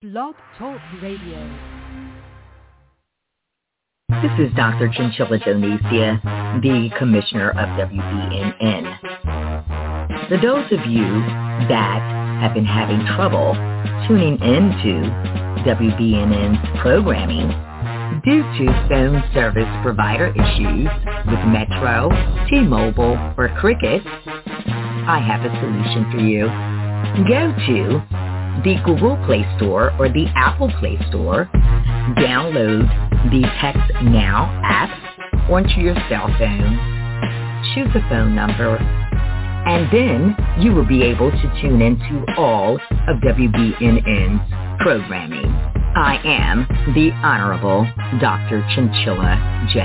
Blog Talk Radio. This is Dr. Chinchilla Jonesia, the Commissioner of WBNN. For those of you that have been having trouble tuning into WBNN's programming due to phone service provider issues with Metro, T-Mobile, or Cricket, I have a solution for you. Go to the Google Play Store or the Apple Play Store, download the Text Now app onto your cell phone, choose a phone number, and then you will be able to tune into all of WBNN's programming. I am the Honorable Dr. Chinchilla J.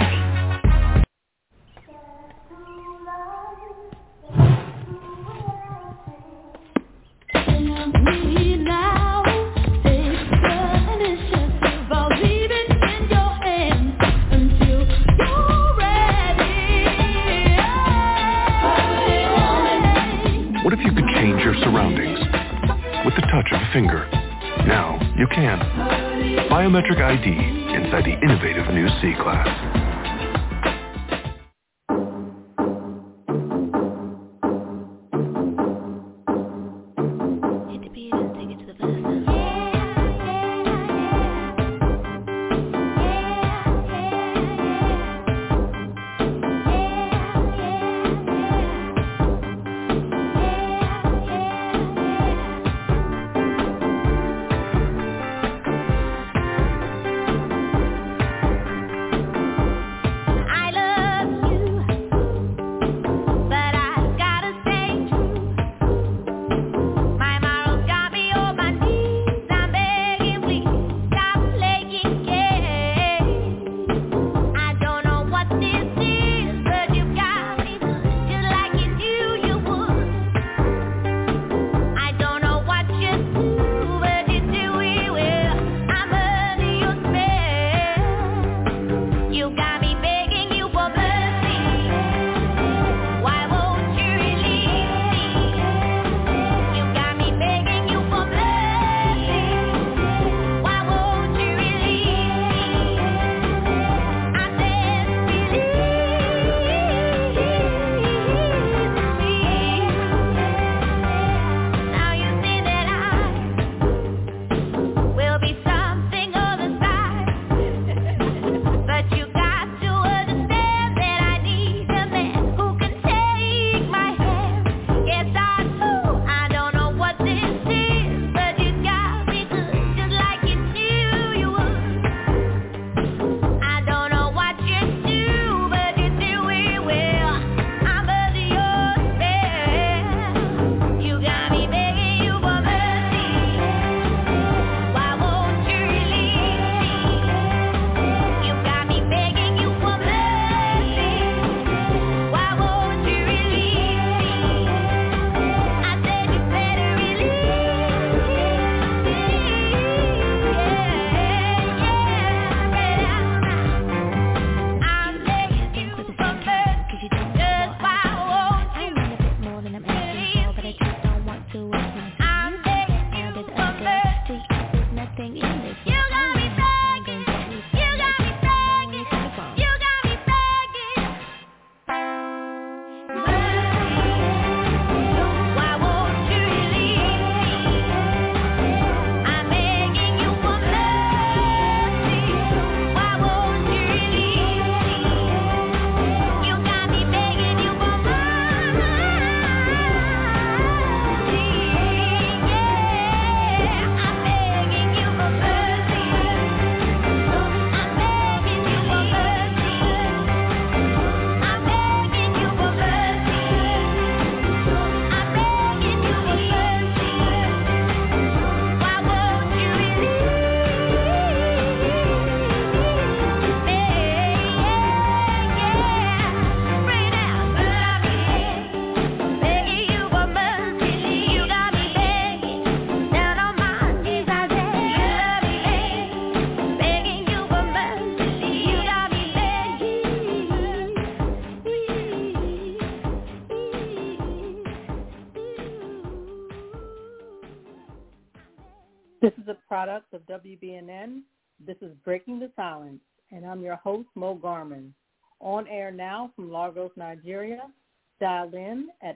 What if you could change your surroundings with the touch of a finger? Now you can. Biometric ID inside the innovative new C-Class. product of WBNN. This is Breaking the Silence, and I'm your host, Mo Garman. On air now from Lagos, Nigeria. Dial in at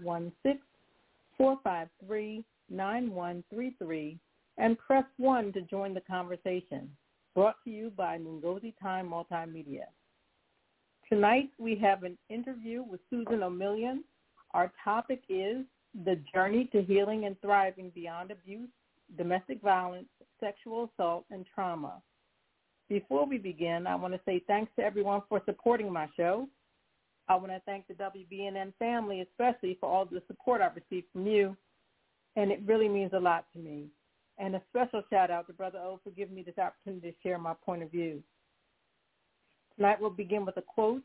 516-453-9133 and press 1 to join the conversation. Brought to you by Ngozi Time Multimedia. Tonight we have an interview with Susan O'Million. Our topic is the journey to healing and thriving beyond abuse, domestic violence, sexual assault, and trauma. Before we begin, I want to say thanks to everyone for supporting my show. I want to thank the WBNN family, especially for all the support I've received from you, and it really means a lot to me. And a special shout-out to Brother O for giving me this opportunity to share my point of view. Tonight we'll begin with a quote.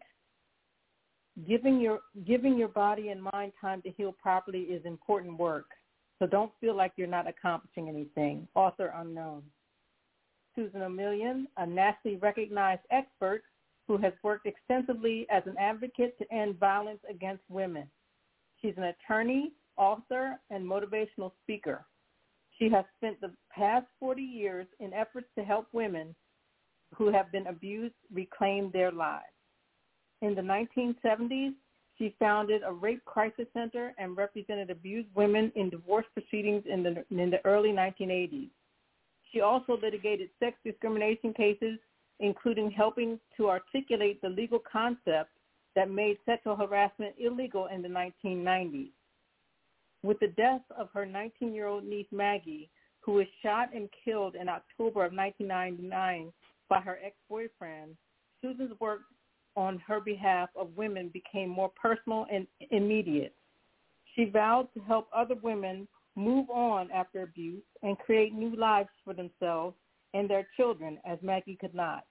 Giving your body and mind time to heal properly is important work, so don't feel like you're not accomplishing anything. Author unknown. Susan O'Million, a nationally recognized expert who has worked extensively as an advocate to end violence against women. She's an attorney, author, and motivational speaker. She has spent the past 40 years in efforts to help women who have been abused reclaim their lives. In the 1970s, she founded a rape crisis center and represented abused women in divorce proceedings in the early 1980s. She also litigated sex discrimination cases, including helping to articulate the legal concept that made sexual harassment illegal in the 1990s. With the death of her 19-year-old niece Maggie, who was shot and killed in October of 1999 by her ex-boyfriend, Susan's work on her behalf of women became more personal and immediate. She vowed to help other women move on after abuse and create new lives for themselves and their children, as Maggie could not.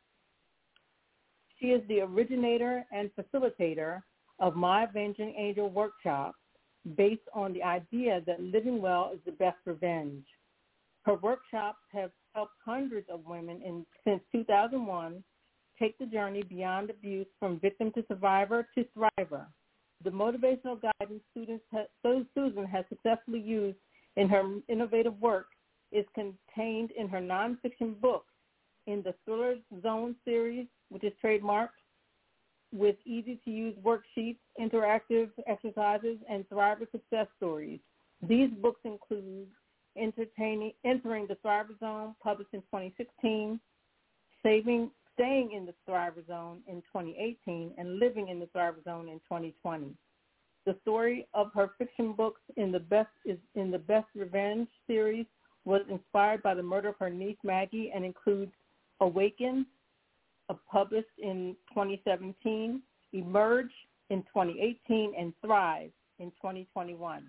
She is the originator and facilitator of My Avenging Angel workshops based on the idea that living well is the best revenge. Her workshops have helped hundreds of women since 2001 take the journey beyond abuse from victim to survivor to thriver. The motivational guidance Susan has successfully used in her innovative work is contained in her nonfiction book in the Thriller Zone series, which is trademarked, with easy-to-use worksheets, interactive exercises, and Thriver success stories. These books include Entering the Thriver Zone, published in 2016, Staying in the Thriver Zone in 2018, and Living in the Thriver Zone in 2020. The story of her fiction books in the Best Revenge series was inspired by the murder of her niece Maggie and includes Awaken, published in 2017, Emerge in 2018, and Thrive in 2021.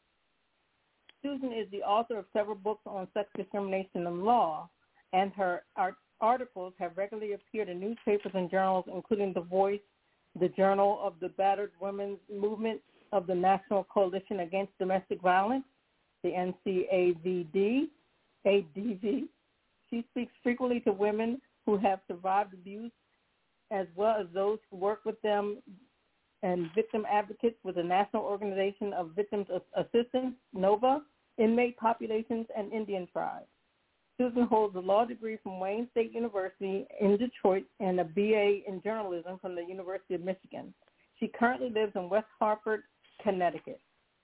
Susan is the author of several books on sex discrimination and law, and her articles have regularly appeared in newspapers and journals, including The Voice, the Journal of the Battered Women's Movement of the National Coalition Against Domestic Violence, the NCAVD, ADV. She speaks frequently to women who have survived abuse, as well as those who work with them, and victim advocates with the National Organization of Victims Assistance, NOVA, inmate populations, and Indian tribes. Susan holds a law degree from Wayne State University in Detroit and a BA in journalism from the University of Michigan. She currently lives in West Hartford, Connecticut.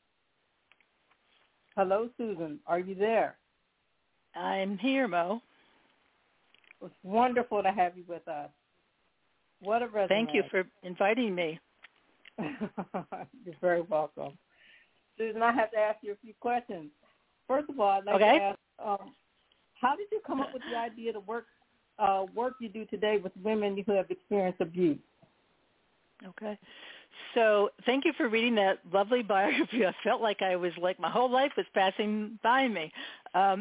Hello, Susan. Are you there? I'm here, Mo. It's wonderful to have you with us. What a resume. Thank you for inviting me. You're very welcome. Susan, I have to ask you a few questions. First of all, I'd like to ask, how did you come up with the idea to work you do today with women who have experienced abuse? Okay. So thank you for reading that lovely biography. I felt like my whole life was passing by me. As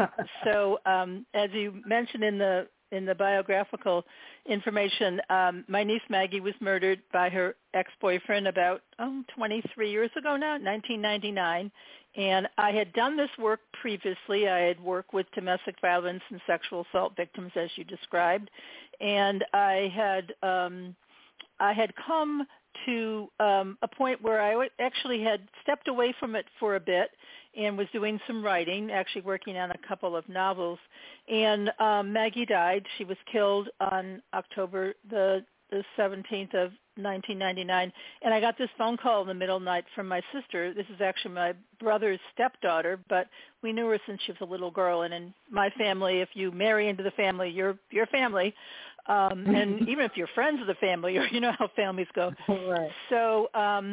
you mentioned in the biographical information, my niece Maggie was murdered by her ex-boyfriend about 23 years ago now, 1999. And I had done this work previously. I had worked with domestic violence and sexual assault victims, as you described. And I had come to a point where I actually had stepped away from it for a bit and was doing some writing, actually working on a couple of novels. And Maggie died. She was killed on October the 17th of 1999. And I got this phone call in the middle of the night from my sister. This is actually my brother's stepdaughter, but we knew her since she was a little girl. And in my family, if you marry into the family, you're family. And even if you're friends of the family, you know how families go. Right. So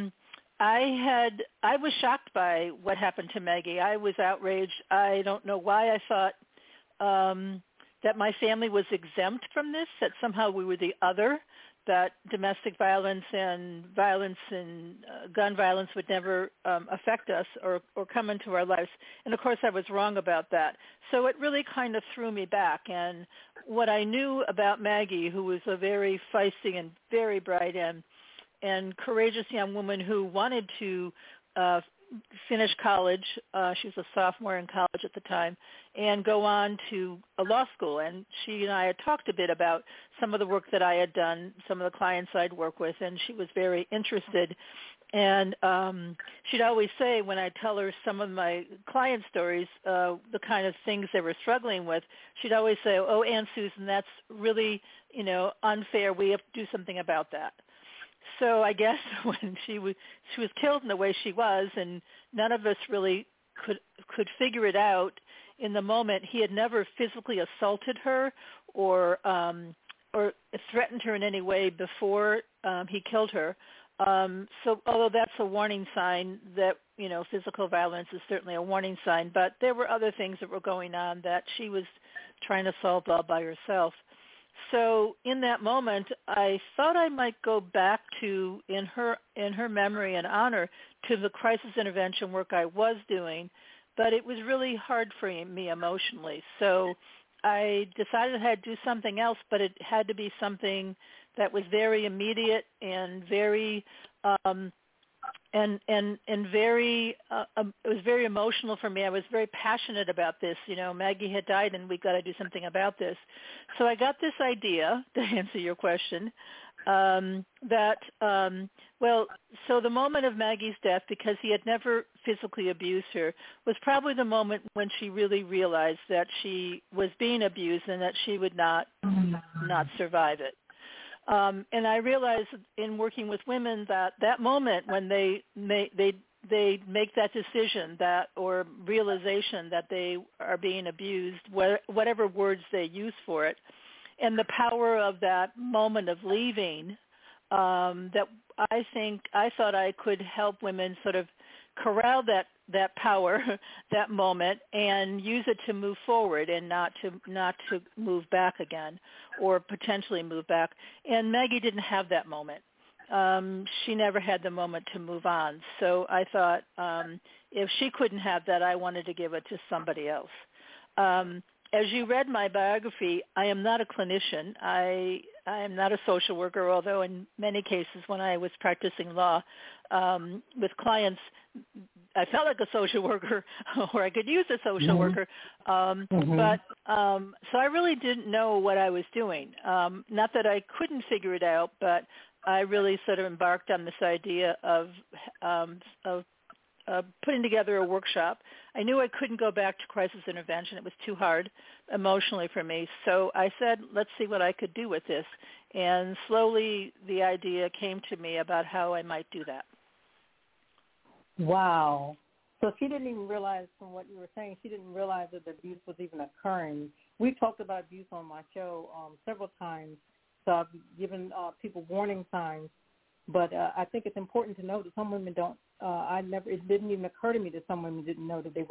I was shocked by what happened to Maggie. I was outraged. I don't know why I thought that my family was exempt from this, that somehow we were the other, that domestic violence and gun violence would never affect us or come into our lives. And, of course, I was wrong about that. So it really kind of threw me back. And what I knew about Maggie, who was a very feisty and very bright and courageous young woman who wanted to finish college. She was a sophomore in college at the time, and go on to a law school. And she and I had talked a bit about some of the work that I had done, some of the clients I'd work with, and she was very interested. And she'd always say, when I tell her some of my client stories, the kind of things they were struggling with, she'd always say, "Oh, Aunt Susan, that's really, unfair. We have to do something about that." So I guess when she was killed in the way she was, and none of us really could figure it out in the moment. He had never physically assaulted her or threatened her in any way before he killed her. So although that's a warning sign that, physical violence is certainly a warning sign, but there were other things that were going on that she was trying to solve all by herself. So in that moment, I thought I might go back to, in her memory and honor, to the crisis intervention work I was doing, but it was really hard for me emotionally. So I decided I had to do something else, but it had to be something that was very immediate and very very it was very emotional for me. I was very passionate about this. Maggie had died, and we got to do something about this. So I got this idea, to answer your question, so the moment of Maggie's death, because he had never physically abused her, was probably the moment when she really realized that she was being abused and that she would not survive it. And I realized in working with women that moment when they make that decision or realization that they are being abused, whatever words they use for it, and the power of that moment of leaving, that I thought I could help women sort of corral that power, that moment, and use it to move forward and not to move back again or potentially move back. And Maggie didn't have that moment. She never had the moment to move on. So I thought if she couldn't have that, I wanted to give it to somebody else. As you read my biography, I am not a clinician. I am not a social worker, although in many cases when I was practicing law with clients, I felt like a social worker, or I could use a social worker. But so I really didn't know what I was doing. Not that I couldn't figure it out, but I really sort of embarked on this idea of putting together a workshop. I knew I couldn't go back to crisis intervention. It was too hard emotionally for me. So I said, let's see what I could do with this. And slowly the idea came to me about how I might do that. Wow. So she didn't even realize, from what you were saying, she didn't realize that the abuse was even occurring. We've talked about abuse on my show several times, so I've given people warning signs. But I think it's important to know that some women don't. It didn't even occur to me that some women didn't know that they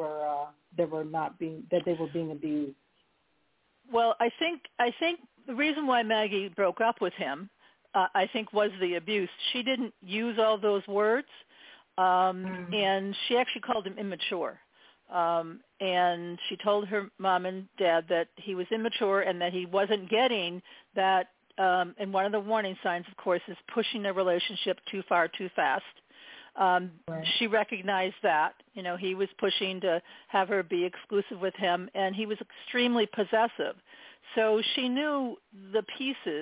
were being abused. Well, I think the reason why Maggie broke up with him, I think, was the abuse. She didn't use all those words, and she actually called him immature. And she told her mom and dad that he was immature and that he wasn't getting that. And one of the warning signs, of course, is pushing a relationship too far, too fast. Right. She recognized that. He was pushing to have her be exclusive with him, and he was extremely possessive. So she knew the pieces,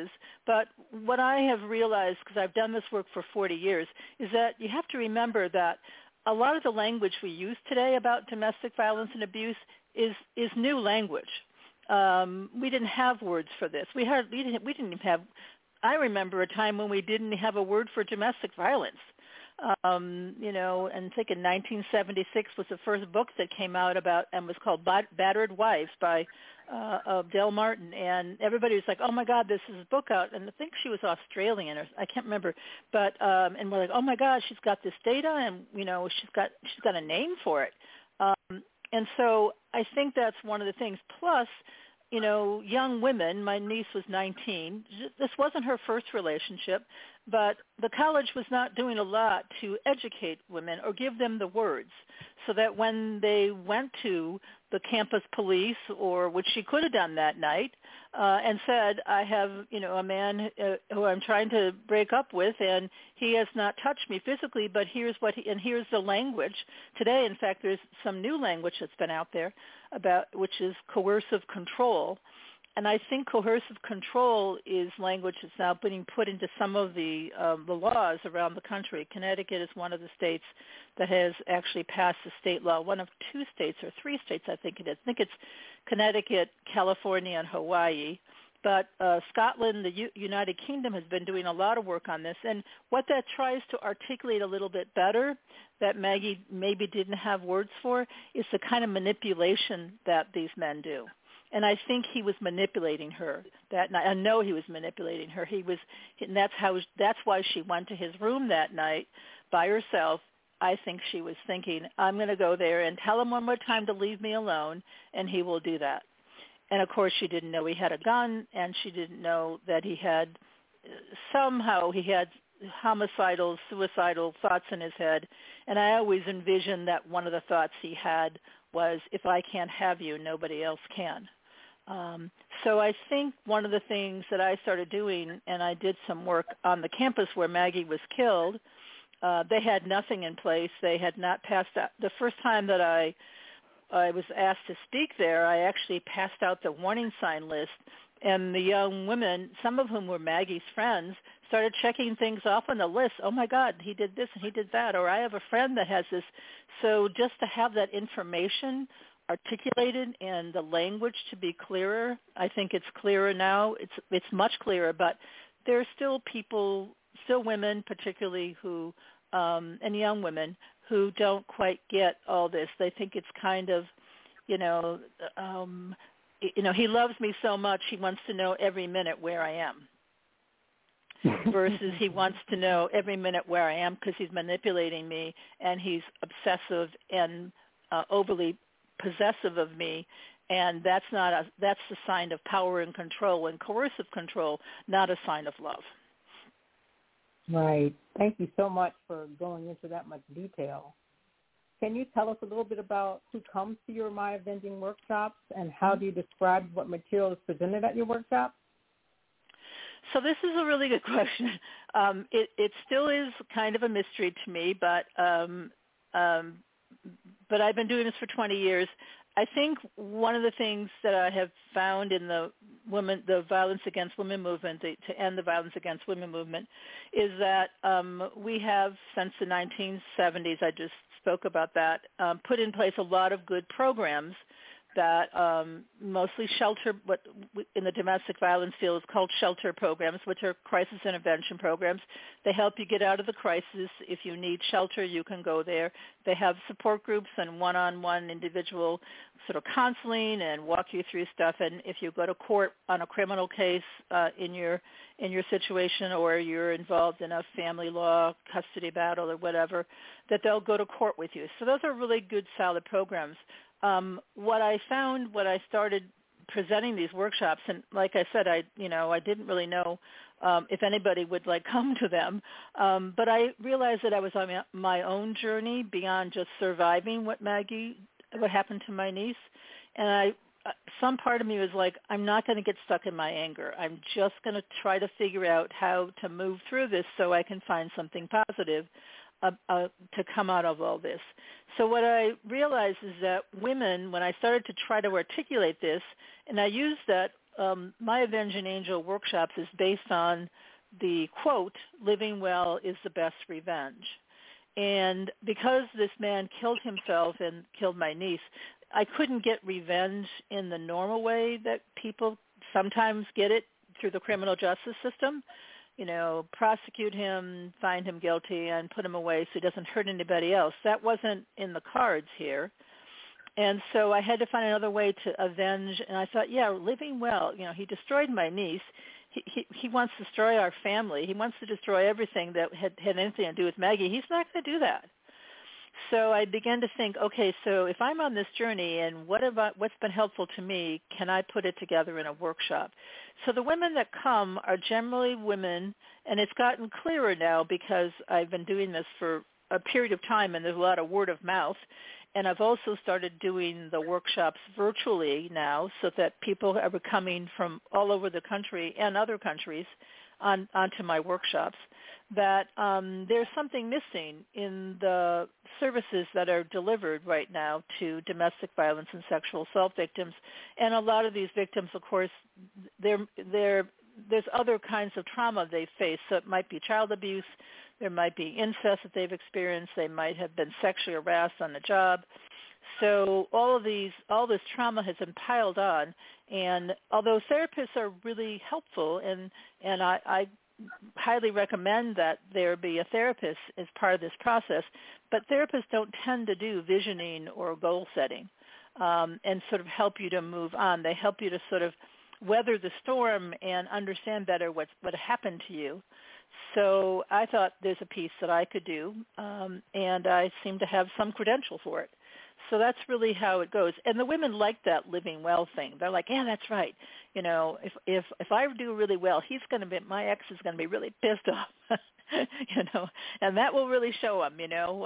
But what I have realized, because I've done this work for 40 years, is that you have to remember that a lot of the language we use today about domestic violence and abuse is new language. We didn't have words for this. We didn't even have. I remember a time when we didn't have a word for domestic violence. And I think in 1976 was the first book that came out about and was called Battered Wives by Del Martin, and everybody was like, "Oh my God, this is a book out!" And I think she was Australian, or I can't remember, but and we're like, "Oh my God, she's got this data, and she's got a name for it." And so I think that's one of the things. Plus, young women. My niece was 19. This wasn't her first relationship, but the college was not doing a lot to educate women or give them the words so that when they went to the campus police, or which she could have done that night, and said, I have, a man who I'm trying to break up with, and he has not touched me physically, but here's here's the language. Today, in fact, there's some new language that's been out there about, which is coercive control. And I think coercive control is language that's now being put into some of the laws around the country. Connecticut is one of the states that has actually passed a state law, one of 2 states or 3 states, I think it is. I think it's Connecticut, California, and Hawaii. But Scotland, the United Kingdom, has been doing a lot of work on this. And what that tries to articulate a little bit better, that Maggie maybe didn't have words for, is the kind of manipulation that these men do. And I think he was manipulating her that night. I know he was manipulating her. And that's why she went to his room that night by herself. I think she was thinking, I'm going to go there and tell him one more time to leave me alone, and he will do that. And, of course, she didn't know he had a gun, and she didn't know that he had homicidal, suicidal thoughts in his head. And I always envisioned that one of the thoughts he had was, if I can't have you, nobody else can. So I think one of the things that I started doing, and I did some work on the campus where Maggie was killed, they had nothing in place. They had not passed out. The first time that I was asked to speak there, I actually passed out the warning sign list, and the young women, some of whom were Maggie's friends, started checking things off on the list. Oh, my God, he did this and he did that, or I have a friend that has this. So just to have that information articulated and the language to be clearer, I think it's clearer now. It's much clearer, but there are still women particularly who, and young women, who don't quite get all this. They think it's kind of, he loves me so much he wants to know every minute where I am. Versus he wants to know every minute where I am because he's manipulating me and he's obsessive and overly possessive of me, and that's the sign of power and control and coercive control, not a sign of love. Right. Thank you so much for going into that much detail. Can you tell us a little bit about who comes to your My Avenging workshops, and how do you describe what material is presented at your workshops? So this is a really good question. It still is kind of a mystery to me, but I've been doing this for 20 years. I think one of the things that I have found in the violence against women movement, to end the violence against women movement, is that we have, since the 1970s, I just spoke about that, put in place a lot of good programs that mostly shelter, what in the domestic violence field is called shelter programs, which are crisis intervention programs. They help you get out of the crisis. If you need shelter, you can go there. They have support groups and one-on-one individual sort of counseling and walk you through stuff. And if you go to court on a criminal case in your situation, or you're involved in a family law custody battle or whatever, that they'll go to court with you. So those are really good, solid programs. What I found when I started presenting these workshops, and like I said, I didn't really know if anybody would come to them, but I realized that I was on my own journey beyond just surviving what happened to my niece, and some part of me was like, I'm not going to get stuck in my anger. I'm just going to try to figure out how to move through this so I can find something positive to come out of all this. So what I realized is that women, when I started to try to articulate this, and I used that my Avenging Angel workshops is based on the quote, living well is the best revenge. And because this man killed himself and killed my niece, I couldn't get revenge in the normal way that people sometimes get it through the criminal justice system. You know, prosecute him, find him guilty, and put him away so he doesn't hurt anybody else. That wasn't in the cards here. And so I had to find another way to avenge. And I thought, yeah, living well. You know, he destroyed my niece. He wants to destroy our family. He wants to destroy everything that had anything to do with Maggie. He's not going to do that. So I began to think, okay, so if I'm on this journey and what's been helpful to me, can I put it together in a workshop? So the women that come are generally women, and it's gotten clearer now because I've been doing this for a period of time and there's a lot of word of mouth. And I've also started doing the workshops virtually now so that people are coming from all over the country and other countries onto my workshops, that there's something missing in the services that are delivered right now to domestic violence and sexual assault victims. And a lot of these victims, of course, there's other kinds of trauma they face. So it might be child abuse. There might be incest that they've experienced. They might have been sexually harassed on the job. So all this trauma has been piled on. And although therapists are really helpful, and I highly recommend that there be a therapist as part of this process, but therapists don't tend to do visioning or goal setting and sort of help you to move on. They help you to sort of weather the storm and understand better what happened to you. So I thought there's a piece that I could do, and I seem to have some credential for it. So that's really how it goes. And the women like that living well thing. They're like, yeah, that's right. You know, if I do really well, my ex is going to be really pissed off. You know, and that will really show him.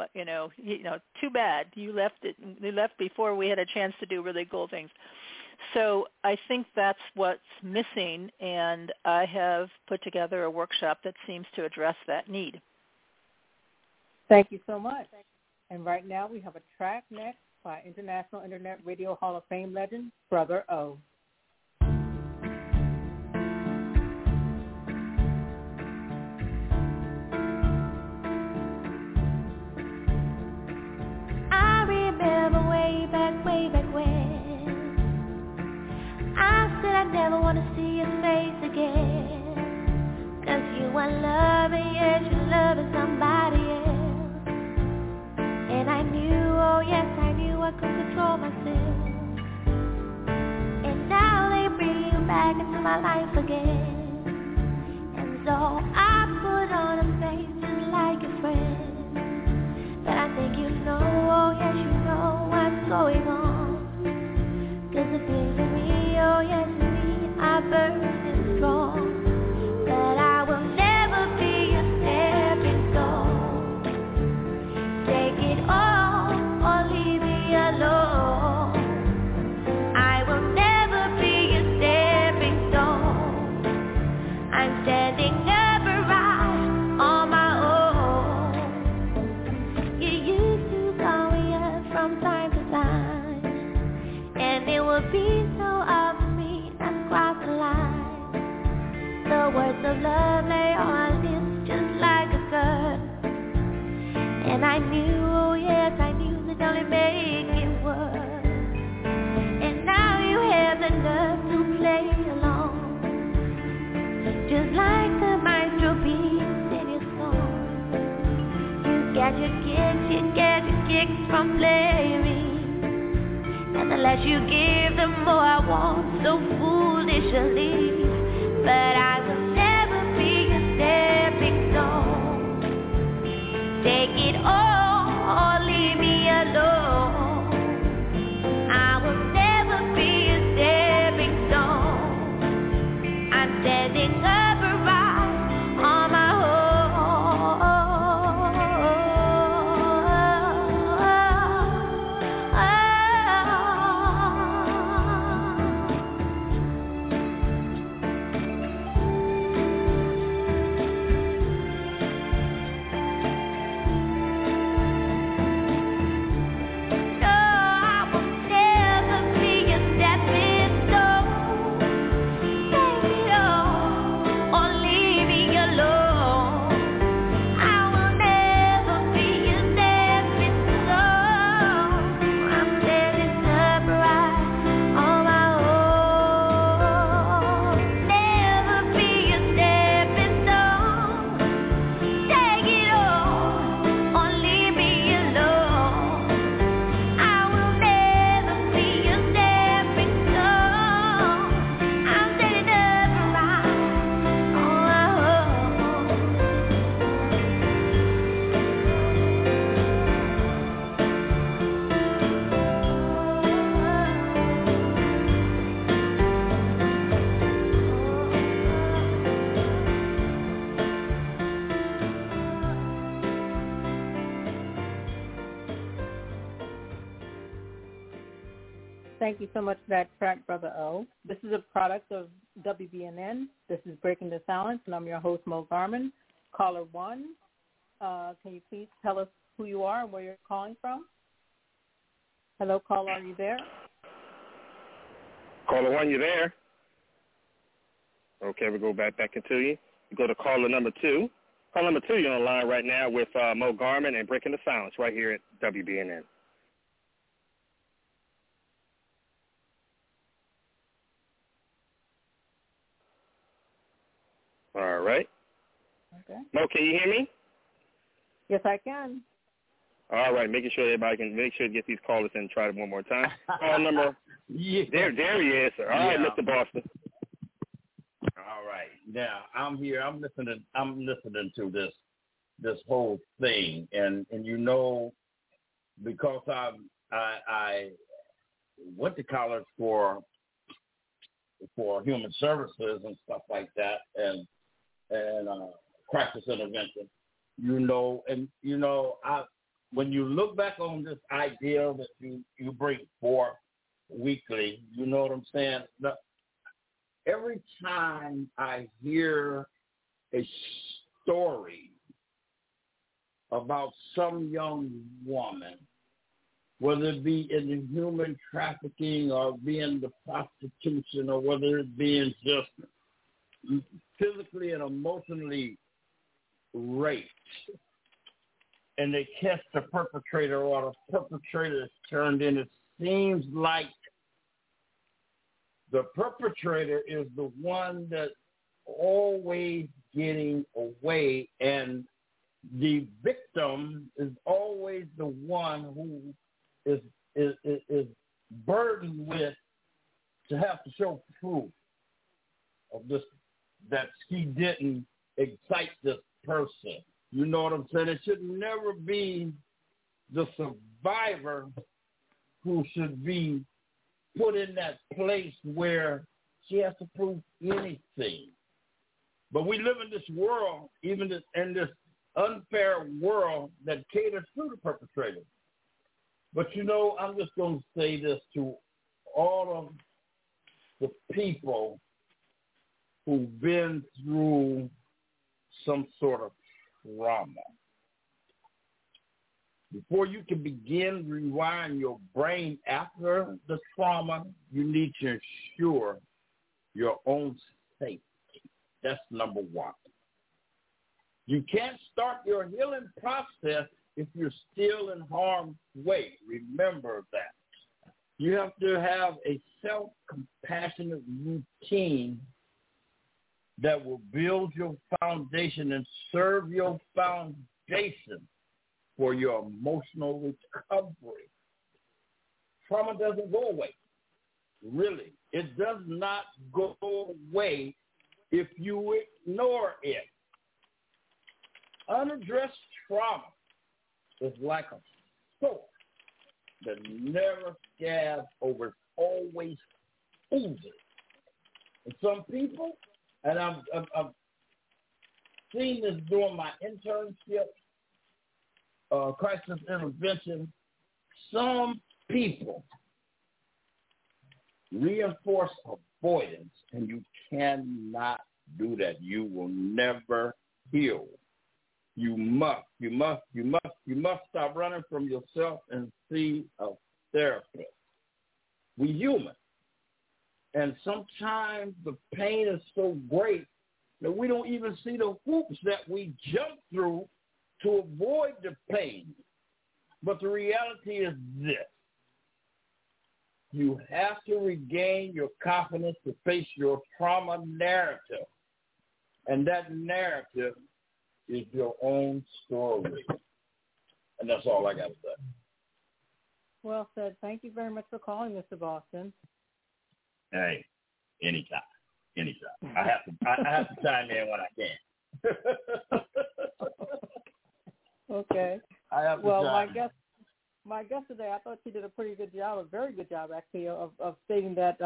Too bad you left before we had a chance to do really cool things. So I think that's what's missing, and I have put together a workshop that seems to address that need. Thank you so much. And right now we have a track next by International Internet Radio Hall of Fame legend, Brother O. I remember way back when I said I never want to see your face again, 'cause you are loving, yes, you're loving somebody else. And I knew, oh yes, I knew I couldn't control myself. And now they bring you back into my life again. And so I put on a face just like a friend. But I think you know, oh yes, you know what's going on. 'Cause the feeling in me, oh yes, in me, I burn and strong. But I will never be a stepping stone. Take it all or leave me alone. I will never be a stepping stone. I'm standing upright on my own. You used to call me up from time to time, and it would be so obvious I'd cross the line. The words of love lay on my lips just like a gun. And I knew, oh yes, I knew that only make it worse. And now you have the nerve to play along, just like the maestro beats in your song. You get your kicks from playing. And the less you give, the more I want, so foolishly. But I will never be a stepping stone. Take it all or leave me alone. I will never be a stepping stone. I'm standing upright on my own. Thank you so much for that track, Brother O. This is a product of WBNN. This is Breaking the Silence, and I'm your host, Mo Garman. Caller 1, can you please tell us who you are and where you're calling from? Hello, caller, are you there? Caller 1, you there? Okay, we'll go back into you. You go to caller number 2. Caller number 2, you're on the line right now with Mo Garman and Breaking the Silence right here at WBNN. All right. Okay. Mo, can you hear me? Yes, I can. All right, making sure everybody can make sure to get these callers in and try it one more time. Call number. Yeah. There he is, sir. All right, Mr. Boston. All right. Now I'm here. I'm listening to this whole thing, and you know, because I went to college for human services and stuff like that, and crisis intervention. When you look back on this idea that you bring forth weekly, you know what I'm saying? Every time I hear a story about some young woman, whether it be in the human trafficking or being the prostitution or whether it being just physically and emotionally raped, and they catch the perpetrator or the perpetrator is turned in, it seems like the perpetrator is the one that's always getting away, and the victim is always the one who is burdened with to have to show proof of this, that she didn't excite this person. You know what I'm saying? It should never be the survivor who should be put in that place where she has to prove anything. But we live in this world, even in this unfair world that caters to the perpetrator. But you know, I'm just going to say this to all of the people who've been through some sort of trauma. Before you can begin rewiring your brain after the trauma, you need to ensure your own safety. That's number one. You can't start your healing process if you're still in harm's way. Remember that. You have to have a self-compassionate routine that will build your foundation and serve your foundation for your emotional recovery. Trauma doesn't go away. Really. It does not go away if you ignore it. Unaddressed trauma is like a sword that never scabs over, it's always oozing. And some people, and I've seen this during my internship, crisis intervention, some people reinforce avoidance, and you cannot do that. You will never heal. You must stop running from yourself and see a therapist. We human. And sometimes the pain is so great that we don't even see the hoops that we jump through to avoid the pain. But the reality is this. You have to regain your confidence to face your trauma narrative. And that narrative is your own story. And that's all I got to say. Well said. Thank you very much for calling, Mr. Boston. Hey, anytime. I have to chime in when I can. Okay. Well, my guest today, I thought she did a pretty good job, a very good job actually, of stating that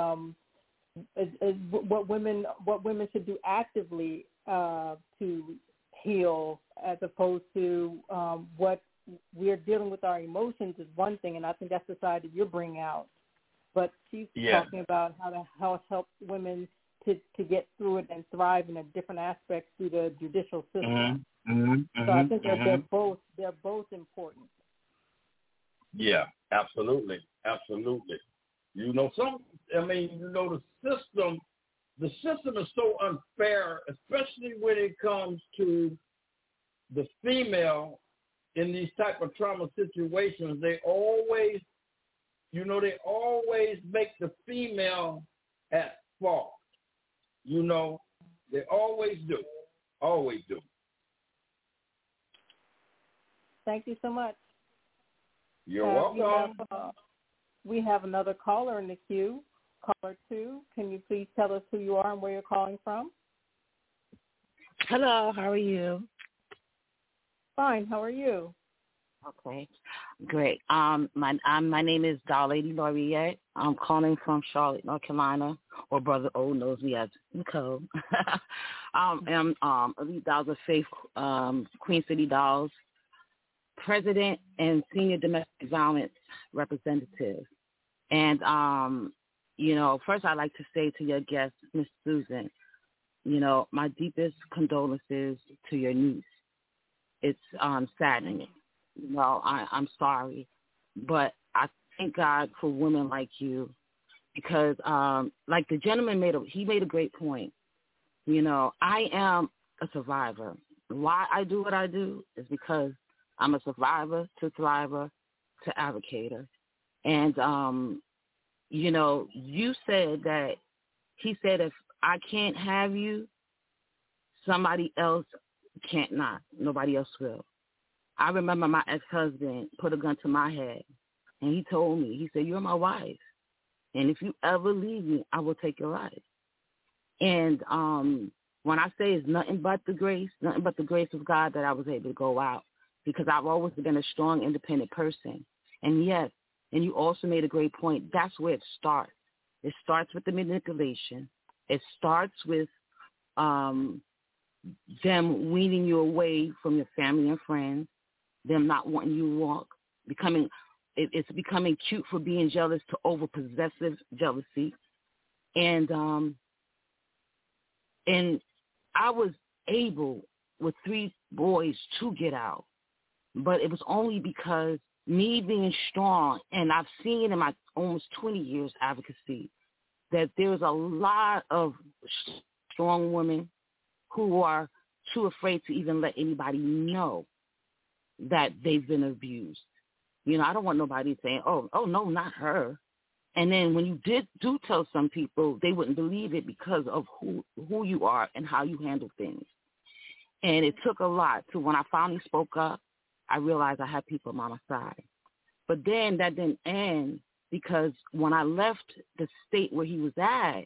what women should do actively to heal, as opposed to what we're dealing with our emotions is one thing, and I think that's the side that you're bringing out. but she's talking about how to help women to get through it and thrive in a different aspect through the judicial system. So I think they're both important. Yeah, absolutely. You know, the system is so unfair, especially when it comes to the female in these type of trauma situations. They always make the female at fault. You know, they always do. Thank you so much. You're welcome. We have another caller in the queue. Caller 2, can you please tell us who you are and where you're calling from? Hello, how are you? Fine, how are you? Okay, great. My name is Doll Lady Laureate. I'm calling from Charlotte, North Carolina, or Brother O knows me as Nicole. I'm Elite Dolls of Faith, Queen City Dolls, President and Senior Domestic Violence Representative. And, first I'd like to say to your guest, Miss Susan, my deepest condolences to your niece. It's saddening. I'm sorry, but I thank God for women like you because, like the gentleman made a great point. I am a survivor. Why I do what I do is because I'm a survivor to thriver to advocator. And, you said that he said if I can't have you, somebody else can't not. Nobody else will. I remember my ex-husband put a gun to my head, and he told me, he said, you're my wife, and if you ever leave me, I will take your life. And when I say it's nothing but the grace of God that I was able to go out, because I've always been a strong, independent person. And yes, and you also made a great point, that's where it starts. It starts with the manipulation. It starts with them weaning you away from your family and friends, them not wanting you to walk, it's becoming cute for being jealous to over-possessive jealousy. And I was able, with 3 boys, to get out. But it was only because me being strong, and I've seen in my almost 20 years advocacy, that there's a lot of strong women who are too afraid to even let anybody know that they've been abused. I don't want nobody saying, oh, no, not her. And then when you do tell some people, they wouldn't believe it because of who you are and how you handle things. And it took a lot to when I finally spoke up, I realized I had people on my side. But then that didn't end because when I left the state where he was at,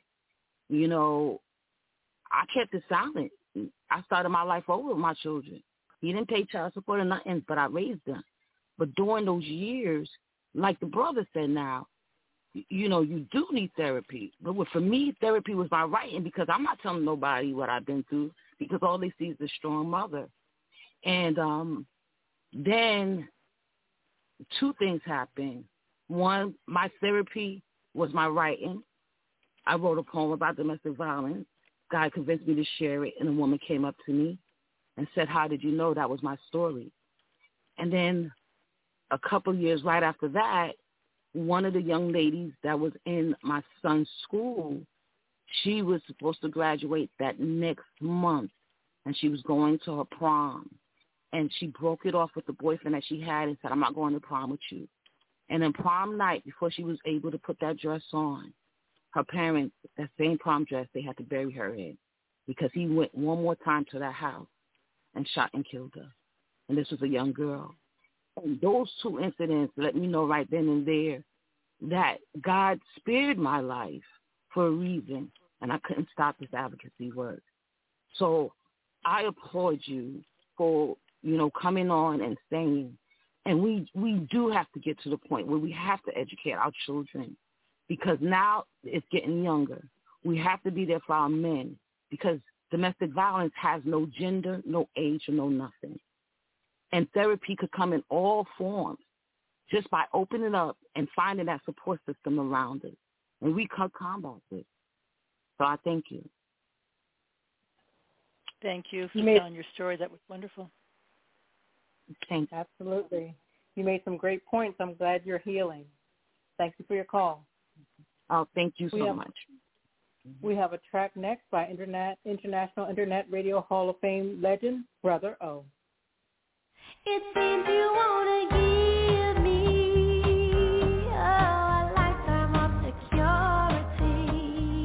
I kept it silent. I started my life over with my children. He didn't pay child support or nothing, but I raised them. But during those years, like the brother said now, you do need therapy. But for me, therapy was my writing because I'm not telling nobody what I've been through because all they see is a strong mother. And then 2 things happened. One, my therapy was my writing. I wrote a poem about domestic violence. God convinced me to share it, and a woman came up to me and said, how did you know that was my story? And then a couple years right after that, one of the young ladies that was in my son's school, she was supposed to graduate that next month, and she was going to her prom. And she broke it off with the boyfriend that she had and said, I'm not going to prom with you. And then prom night, before she was able to put that dress on, her parents, that same prom dress, they had to bury her in because he went one more time to that house and shot and killed her. And this was a young girl. And those 2 incidents let me know right then and there that God spared my life for a reason, and I couldn't stop this advocacy work. So I applaud you for, coming on and saying, and we do have to get to the point where we have to educate our children because now it's getting younger. We have to be there for our men because domestic violence has no gender, no age, or no nothing. And therapy could come in all forms. just by opening up and finding that support system around us. And we can combat this. So I thank you. Thank you for telling your story. That was wonderful. Thanks. Absolutely. You made some great points. I'm glad you're healing. Thank you for your call. Oh, thank you so much. We have a track next by International Internet Radio Hall of Fame legend, Brother O. It seems you want to give me a lifetime of security.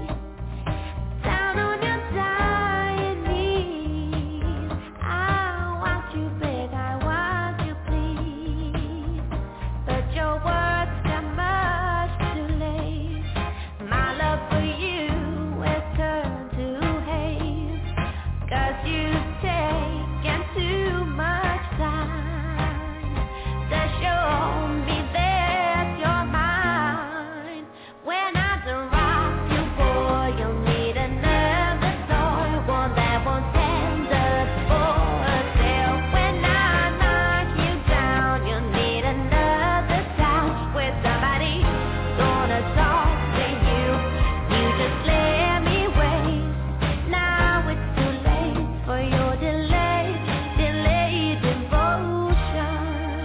Down on your dying knees, I want you beg, I want you please. But your words come much too late. My love for you has turned to hate. 'Cause you've taken too much time to show me that you're mine. When I rock you, boy, you'll need another toy, one that won't stand up for herself. When I knock you down, you'll need another couch where somebody's gonna talk to you. You just let me wait. Now it's too late for your delayed devotion.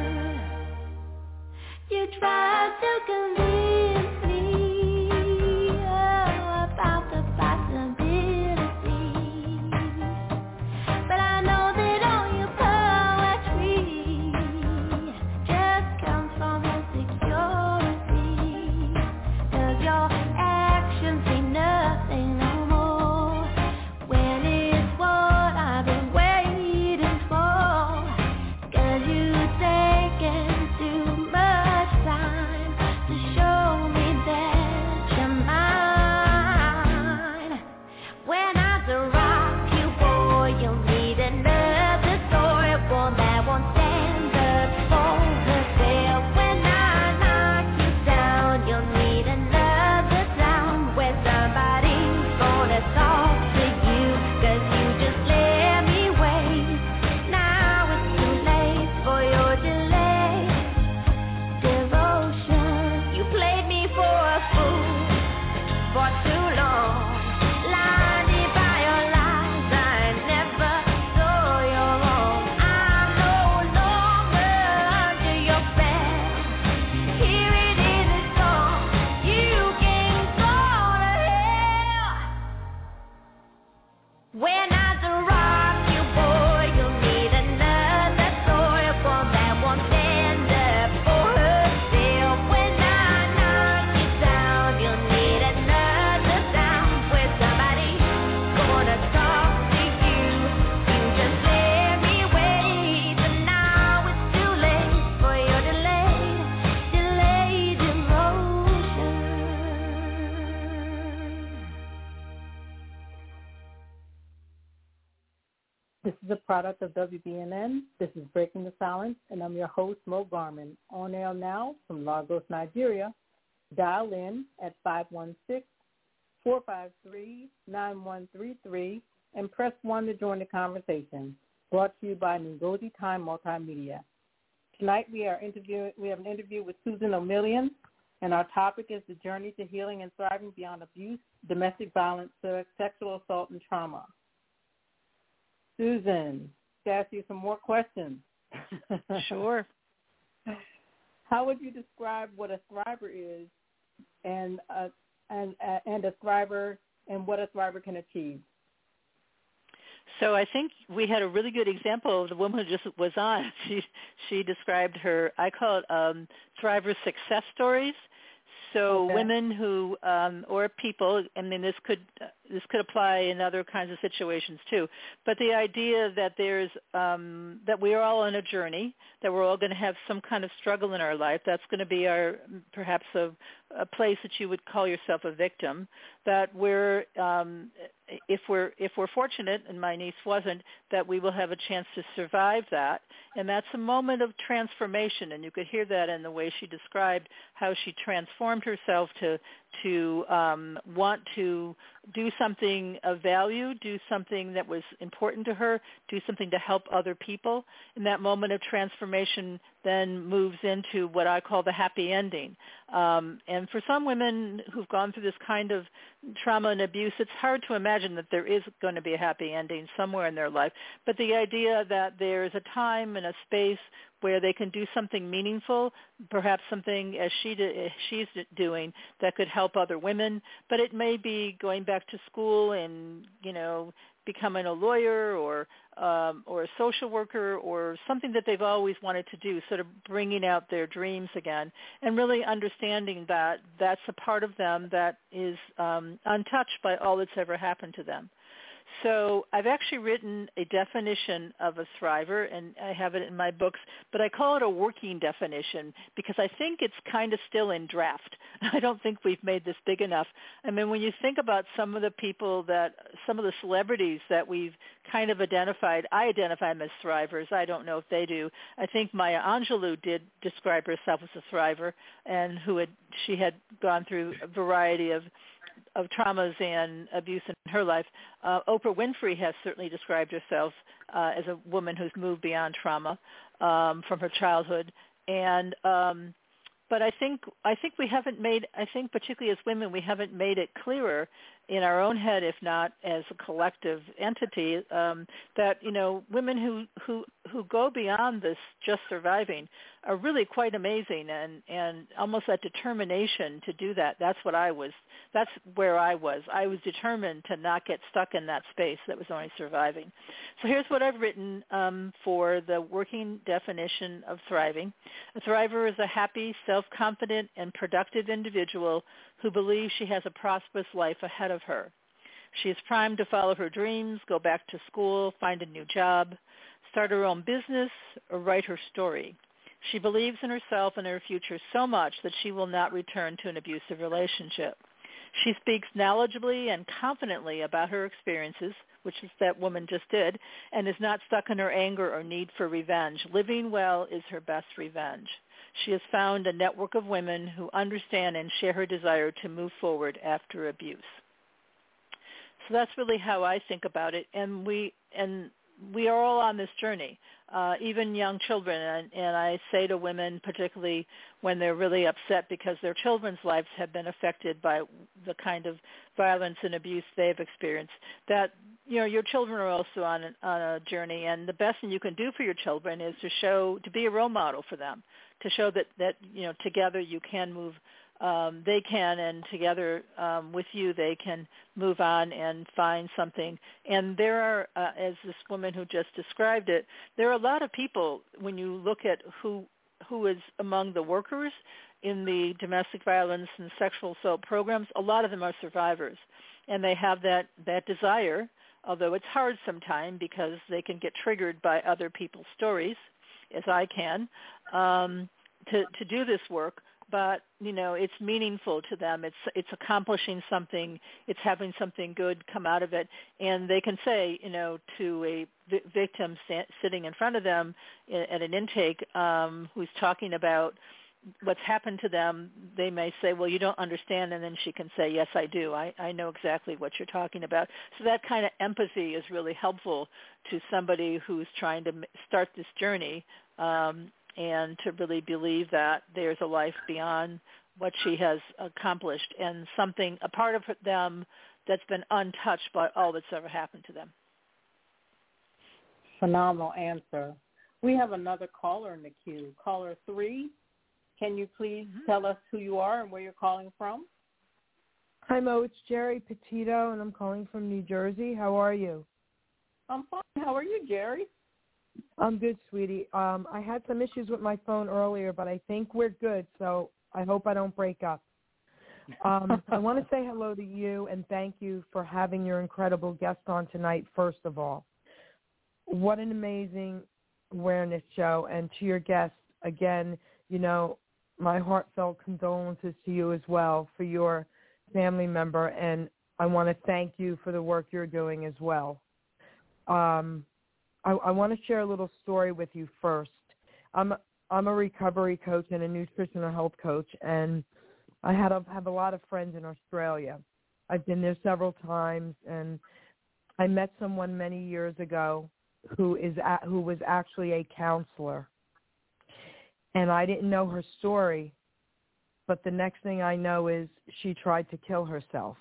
You tried to convince me about the possibilities, but I know that all your poetry just comes from insecurity. 'Cause your actions mean nothing no more when it's what I've been waiting for. 'Cause you've taken too much time to show me that you're mine. When I rock you, boy, you'll need another toy, one that won't stand up for herself. When I knock you down, you'll need another sound where somebody's gonna talk to you. 'Cause you just let me wait. Now it's too late for your delayed devotion. You played me for a fool for too long. Blinded by your lies, I never saw your wrong. I'm no longer under your spell. Hear it in the song. You can go to hell. When I rock you, boy, you'll need another toy, one that won't stand up for herself. When I knock you down, you'll need another sound where somebody's gonna talk to you. You just let me wait, but now it's too late for your delayed emotion. This is a product of WBNN. This is Breaking the Silence, and I'm your host, Mo Garmin. On air now from Lagos, Nigeria. Dial in at 516-453-9133 and press 1 to join the conversation. Brought to you by Ngozi Time Multimedia. Tonight we have an interview with Susan O'Million, and our topic is the journey to healing and thriving beyond abuse, domestic violence, sexual assault, and trauma. Susan, to ask you some more questions. Sure. How would you describe what a thriver is, and a thriver, and what a thriver can achieve? So I think we had a really good example of the woman who just was on. She described her, I call it thriver success stories. So Okay. women who or people, I mean, this could apply in other kinds of situations too. But the idea that there's that we are all on a journey, that we're all going to have some kind of struggle in our life. That's going to be our perhaps a place that you would call yourself a victim. That we're if we're fortunate, and my niece wasn't, that we will have a chance to survive that. And that's a moment of transformation, and you could hear that in the way she described how she transformed herself to want to do something of value, do something that was important to her, do something to help other people. And that moment of transformation then moves into what I call the happy ending. And for some women who've gone through this kind of trauma and abuse, it's hard to imagine that there is going to be a happy ending somewhere in their life. But the idea that there's a time and a space where they can do something meaningful, perhaps something as she's doing that could help other women, but it may be going back to school and, becoming a lawyer or a social worker or something that they've always wanted to do, sort of bringing out their dreams again and really understanding that that's a part of them that is untouched by all that's ever happened to them. So I've actually written a definition of a thriver, and I have it in my books, but I call it a working definition because I think it's kind of still in draft. I don't think we've made this big enough. I mean, when you think about some of the celebrities that we've kind of identified, I identify them as thrivers. I don't know if they do. I think Maya Angelou did describe herself as a thriver, and she had gone through a variety of traumas and abuse in her life. Oprah Winfrey has certainly described herself as a woman who's moved beyond trauma from her childhood. And but I think we haven't made, particularly as women, we haven't made it clearer in our own head, if not as a collective entity, that women who go beyond this just surviving are really quite amazing, and almost that determination to do that. That's where I was. I was determined to not get stuck in that space that was only surviving. So here's what I've written for the working definition of thriving. A thriver is a happy, self-confident, and productive individual who believes she has a prosperous life ahead of her. She is primed to follow her dreams, go back to school, find a new job, start her own business, or write her story. She believes in herself and her future so much that she will not return to an abusive relationship. She speaks knowledgeably and confidently about her experiences, which is that woman just did, and is not stuck in her anger or need for revenge. Living well is her best revenge. She has found a network of women who understand and share her desire to move forward after abuse. So that's really how I think about it, and we are all on this journey, even young children. And I say to women, particularly when they're really upset because their children's lives have been affected by the kind of violence and abuse they've experienced, that your children are also on a journey, and the best thing you can do for your children is to be a role model for them, to show that together you can move. They can, and together with you, they can move on and find something. And there are, as this woman who just described it, there are a lot of people, when you look at who is among the workers in the domestic violence and sexual assault programs, a lot of them are survivors. And they have that desire, although it's hard sometimes because they can get triggered by other people's stories, as I can, to do this work. But, it's meaningful to them. It's accomplishing something. It's having something good come out of it. And they can say, to a victim sitting in front of them at an intake who's talking about what's happened to them, they may say, well, you don't understand. And then she can say, yes, I do. I know exactly what you're talking about. So that kind of empathy is really helpful to somebody who's trying to start this journey, and to really believe that there's a life beyond what she has accomplished, and a part of them that's been untouched by all that's ever happened to them. Phenomenal answer. We have another caller in the queue. Caller 3, can you please tell us who you are and where you're calling from? Hi, Mo. It's Jerry Petito, and I'm calling from New Jersey. How are you? I'm fine. How are you, Jerry? I'm good, sweetie. I had some issues with my phone earlier, but I think we're good, so I hope I don't break up. I want to say hello to you and thank you for having your incredible guest on tonight, first of all. What an amazing awareness show. And to your guest, again, my heartfelt condolences to you as well for your family member, and I want to thank you for the work you're doing as well. I want to share a little story with you first. I'm a recovery coach and a nutritional health coach, and I have a lot of friends in Australia. I've been there several times, and I met someone many years ago who was actually a counselor. And I didn't know her story, but the next thing I know is she tried to kill herself.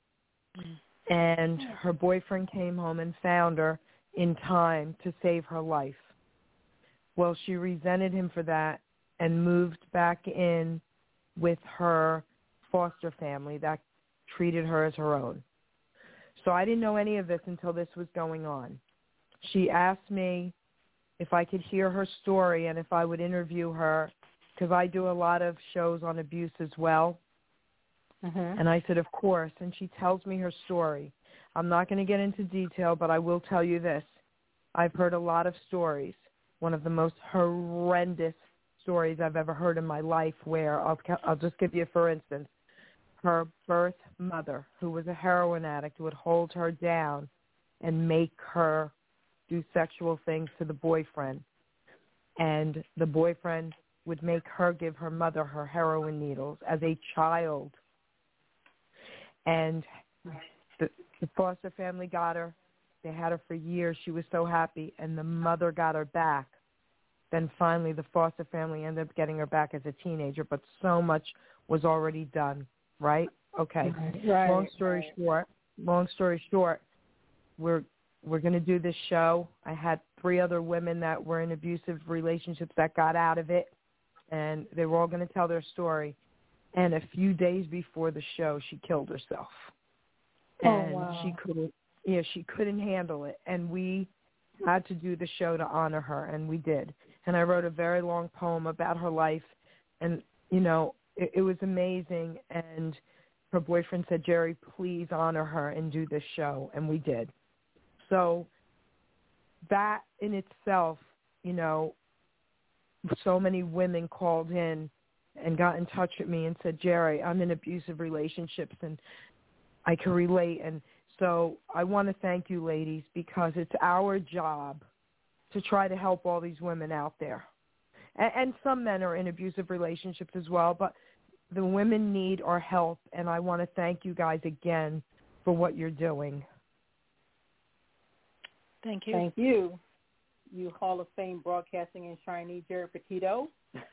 And her boyfriend came home and found her in time to save her life. Well, she resented him for that and moved back in with her foster family that treated her as her own. So I didn't know any of this until this was going on. She asked me if I could hear her story and if I would interview her, because I do a lot of shows on abuse as well. Mm-hmm. And I said, of course. And she tells me her story. I'm not going to get into detail, but I will tell you this. I've heard a lot of stories. One of the most horrendous stories I've ever heard in my life, where I'll just give you, for instance, her birth mother, who was a heroin addict, would hold her down and make her do sexual things to the boyfriend. And the boyfriend would make her give her mother her heroin needles as a child. And the foster family got her. They had her for years. She was so happy. And the mother got her back. Then finally the foster family ended up getting her back as a teenager, but so much was already done, right? Okay. Right. Long story short, we're going to do this show. I had 3 other women that were in abusive relationships that got out of it, and they were all going to tell their story. And a few days before the show, she killed herself. And she couldn't handle it. And we had to do the show to honor her, and we did. And I wrote a very long poem about her life, and, you know, it was amazing. And her boyfriend said, Jerry, please honor her and do this show, and we did. So that in itself, you know, so many women called in and got in touch with me and said, Jerry, I'm in abusive relationships and I can relate. And so I want to thank you, ladies, because it's our job to try to help all these women out there. And some men are in abusive relationships as well, but the women need our help, and I want to thank you guys again for what you're doing. Thank you. Thank you. You Hall of Fame broadcasting enshrinee Jerry Petito.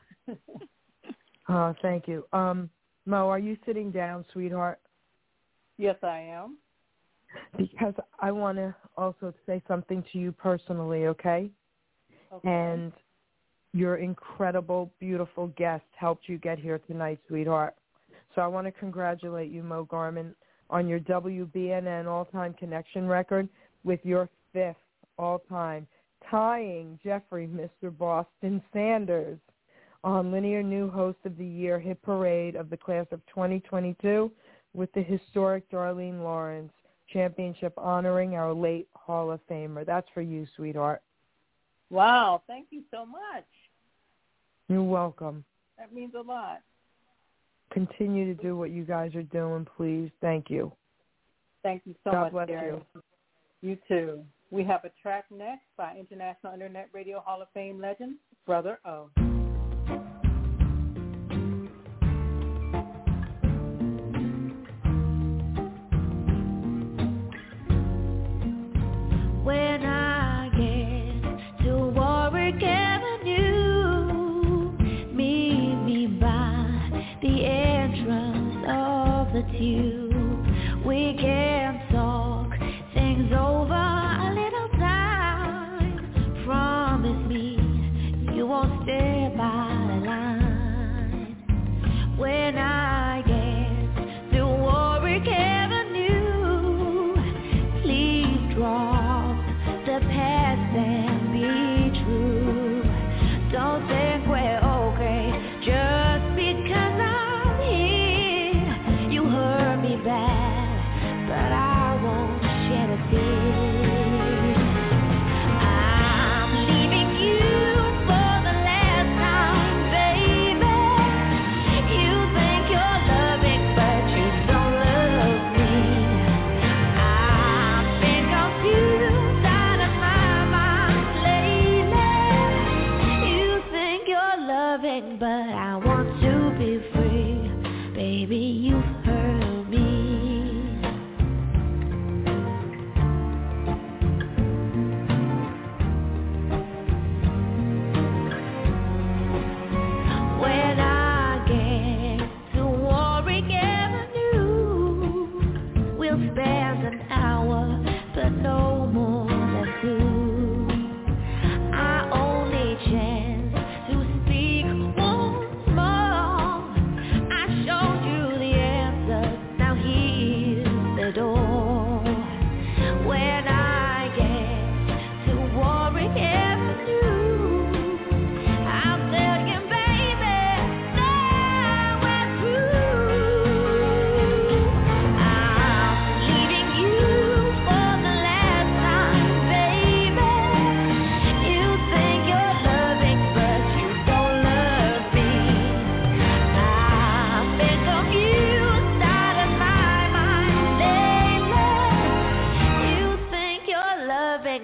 Thank you. Mo, are you sitting down, sweetheart? Yes, I am. Because I want to also say something to you personally, okay? And your incredible, beautiful guest helped you get here tonight, sweetheart. So I want to congratulate you, Mo Garman, on your WBNN all-time connection record with your 5th all-time, tying Jeffrey Mr. Boston Sanders on Linear New Host of the Year hit parade of the class of 2022 with the historic Darlene Lawrence Championship honoring our late Hall of Famer. That's for you, sweetheart. Wow, thank you so much. You're welcome. That means a lot. Continue to do what you guys are doing, please. Thank you. Thank you so much. God bless you. You too. We have a track next by International Internet Radio Hall of Fame legend, Brother O. When I get to Warwick Avenue, meet me by the entrance of the tube. We can talk things over a little time. Promise me you won't stay by the line. When I get to Warwick Avenue, please drop the past and be true. Don't think we're okay just because I'm here. You heard me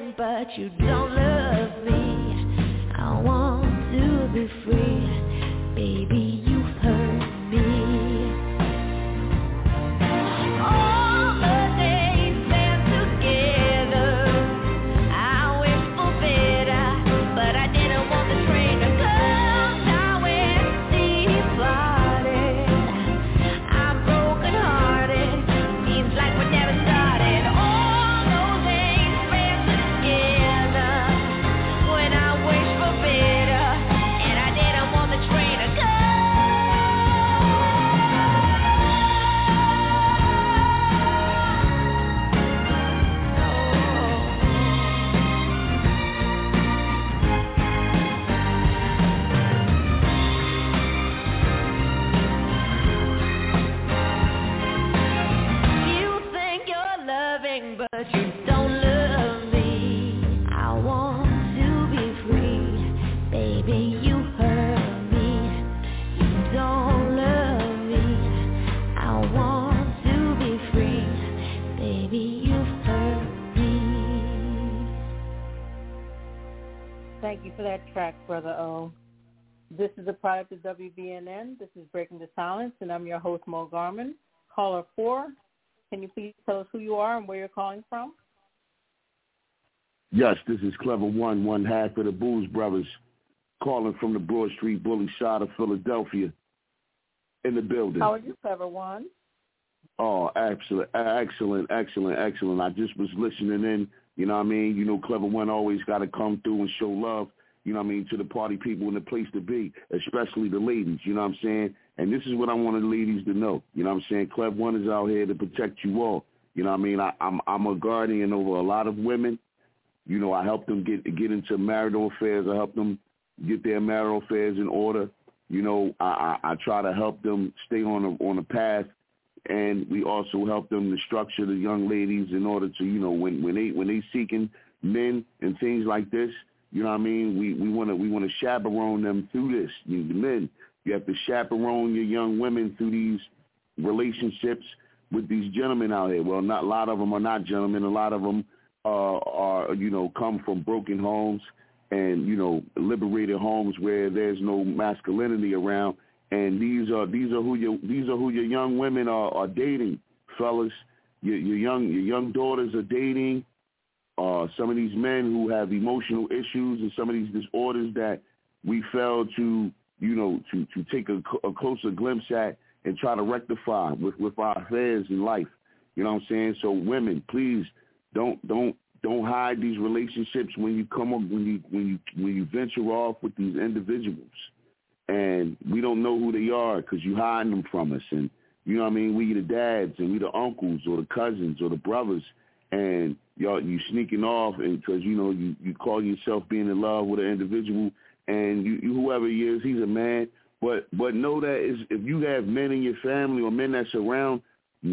loving, but you don't love me. I want to be free, baby, you hurt me. All the days spent together, I wish for better, but I didn't want the train to come. Now it's departed, I'm broken hearted, seems like we never started. All those days spent together, when I wish for better, and I didn't want the train to come. You think you're loving, but you don't love me. I want to be free, baby, you hurt me. You don't love me. I want to be free, baby, you hurt me. Thank you for that track, Brother O. This is a product of WBNN. This is Breaking the Silence, and I'm your host, Mo Garman. Caller 4, can you please tell us who you are and where you're calling from? Yes, this is Clever One half of the Booze Brothers, calling from the Broad Street bully side of Philadelphia, in the building. How are you, Clever One? Oh, excellent. I just was listening in, you know what I mean? You know, Clever One always got to come through and show love, you know what I mean, to the party people and the place to be, especially the ladies, you know what I'm saying? And this is what I want the ladies to know, you know what I'm saying? Clever One is out here to protect you all, you know what I mean? I'm a guardian over a lot of women. You know, I help them get into marital affairs. I help them get their marital affairs in order. You know, I try to help them stay on a path, and we also help them to structure the young ladies in order to, you know, when they seeking men and things like this, you know what I mean? We want to chaperone them through this. The men, you have to chaperone your young women through these relationships with these gentlemen out here. Well, not a lot of them are not gentlemen. A lot of them are, you know, come from broken homes and, you know, liberated homes where there's no masculinity around. And these are who your young women are dating, fellas. Your young daughters are dating. Some of these men who have emotional issues and some of these disorders that we fail to, you know, to take a closer glimpse at and try to rectify with our affairs in life. You know what I'm saying? So women, please don't hide these relationships when you come up, when you venture off with these individuals. And we don't know who they are because you hiding them from us. And you know what I mean? We the dads and we the uncles or the cousins or the brothers, and you sneaking off, and because you know you call yourself being in love with an individual, and you whoever he is, he's a man. But know that if you have men in your family or men that's around,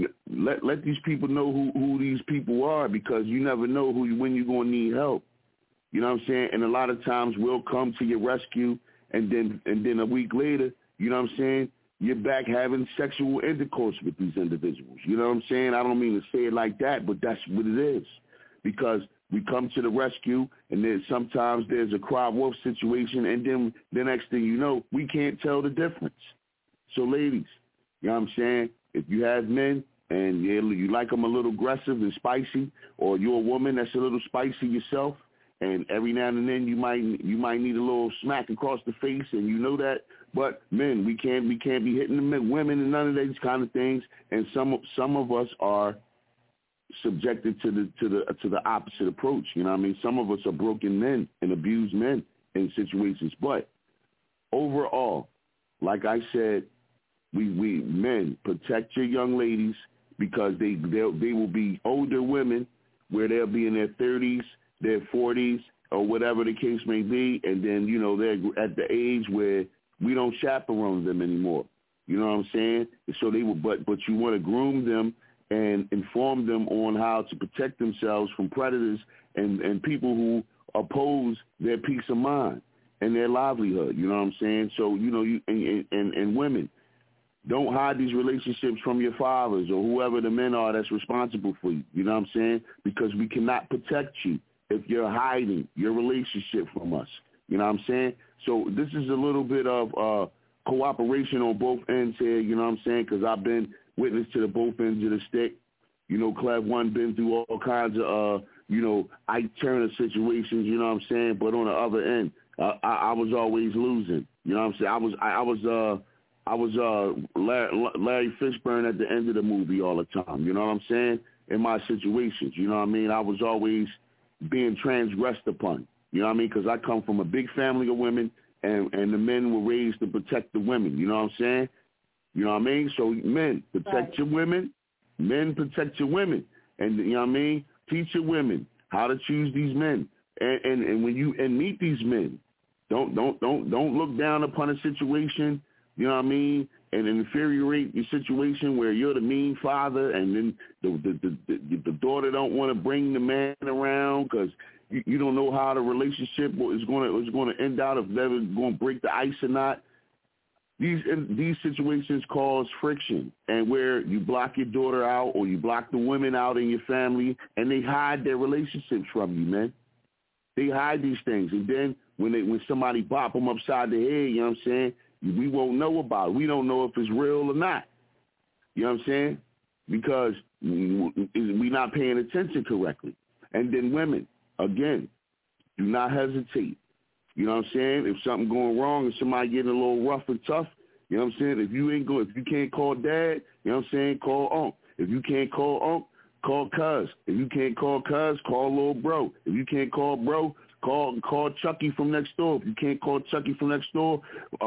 let these people know who these people are, because you never know when you're gonna need help. You know what I'm saying? And a lot of times we'll come to your rescue, and then a week later, you know what I'm saying, you're back having sexual intercourse with these individuals. You know what I'm saying? I don't mean to say it like that, but that's what it is. Because we come to the rescue, and then sometimes there's a cry wolf situation, and then the next thing you know, we can't tell the difference. So ladies, you know what I'm saying? If you have men and you like them a little aggressive and spicy, or you're a woman that's a little spicy yourself, and every now and then you might need a little smack across the face, and you know that. But men, we can't be hitting the women and none of these kind of things. And some of us are subjected to the opposite approach. You know what I mean? Some of us are broken men and abused men in situations. But overall, like I said, we men, protect your young ladies, because they will be older women where they'll be in their 30s, their 40s, or whatever the case may be, and then, you know, they're at the age where we don't chaperone them anymore. You know what I'm saying? So they will, but you want to groom them and inform them on how to protect themselves from predators and people who oppose their peace of mind and their livelihood. You know what I'm saying? So, you know, and women, don't hide these relationships from your fathers or whoever the men are that's responsible for you. You know what I'm saying? Because we cannot protect you if you're hiding your relationship from us. You know what I'm saying? So this is a little bit of cooperation on both ends here, you know what I'm saying, because I've been witness to the both ends of the stick. You know, Clev One been through all kinds of, Ike Turner situations, you know what I'm saying, but on the other end, I was always losing. You know what I'm saying? I was Larry Fishburne at the end of the movie all the time. You know what I'm saying? In my situations, you know what I mean? I was always being transgressed upon. You know what I mean? Because I come from a big family of women, and the men were raised to protect the women. You know what I'm saying? You know what I mean? So men, protect your women. Men, protect your women. And you know what I mean? Teach your women how to choose these men. And when you meet these men, don't look down upon a situation, you know what I mean, and infuriate your situation where you're the mean father, and then the daughter don't want to bring the man around because you don't know how the relationship is going to end out, if they're going to break the ice or not. These situations cause friction, and where you block your daughter out or you block the women out in your family, and they hide their relationships from you, man. They hide these things, and then when somebody bop them upside the head, you know what I'm saying, we won't know about it. We don't know if it's real or not. You know what I'm saying? Because we're not paying attention correctly. And then women, again, do not hesitate. You know what I'm saying? If something going wrong and somebody getting a little rough and tough, you know what I'm saying? If you can't call dad, you know what I'm saying, call unc. If you can't call unc, call cuz. If you can't call cuz, call little bro. If you can't call bro, call Chucky from next door. If you can't call Chucky from next door,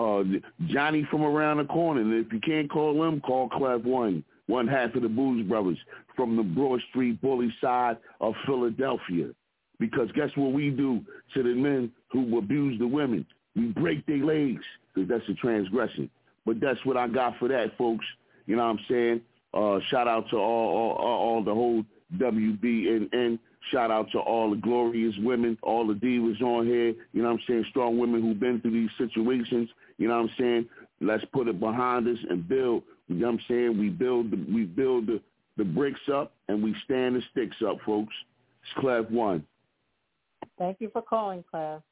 Johnny from around the corner. And if you can't call him, call Clev one half of the Blues Brothers from the Broad Street bully side of Philadelphia. Because guess what we do to the men who abuse the women? We break their legs, because that's a transgression. But that's what I got for that, folks. You know what I'm saying? Shout out to all the whole WBNN. Shout out to all the glorious women, all the divas on here. You know what I'm saying? Strong women who've been through these situations. You know what I'm saying? Let's put it behind us and build. You know what I'm saying? We build the bricks up, and we stand the sticks up, folks. It's Clev One. Thank you for calling, Clev.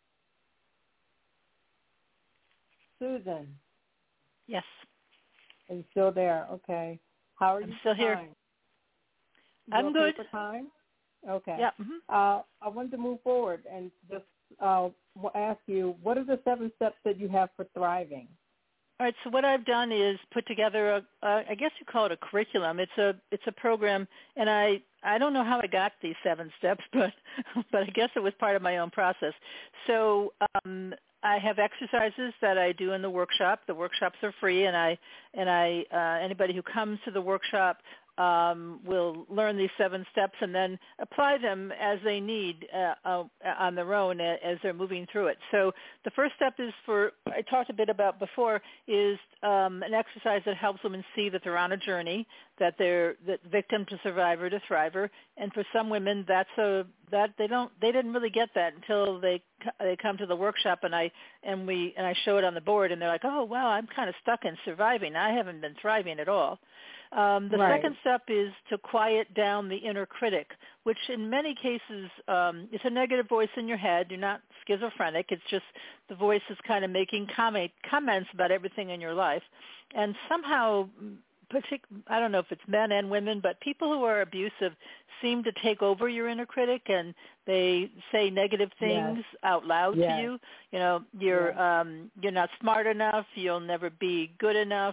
Susan. Yes. Are you still there? Okay. How are you? I'm still here. I'm good. For time? Okay. Yeah. I wanted to move forward and just ask you, what are the 7 steps that you have for thriving? All right. So what I've done is put together I guess you call it a curriculum. It's a program, and I don't know how I got these 7 steps, but I guess it was part of my own process. So I have exercises that I do in the workshop. The workshops are free, and anybody who comes to the workshop will learn these 7 steps and then apply them as they need on their own as they're moving through it. So the first step is I talked a bit about before, is an exercise that helps women see that they're on a journey, that they're victim to survivor to thriver. And for some women, they didn't really get that until they come to the workshop, and I show it on the board, and they're like, oh wow, I'm kind of stuck in surviving. I haven't been thriving at all. The second step is to quiet down the inner critic, which in many cases is a negative voice in your head. You're not schizophrenic. It's just the voice is kind of making comments about everything in your life. And somehow, I don't know if it's men and women, but people who are abusive seem to take over your inner critic, and they say negative things out loud to you. You know, you're not smart enough. You'll never be good enough.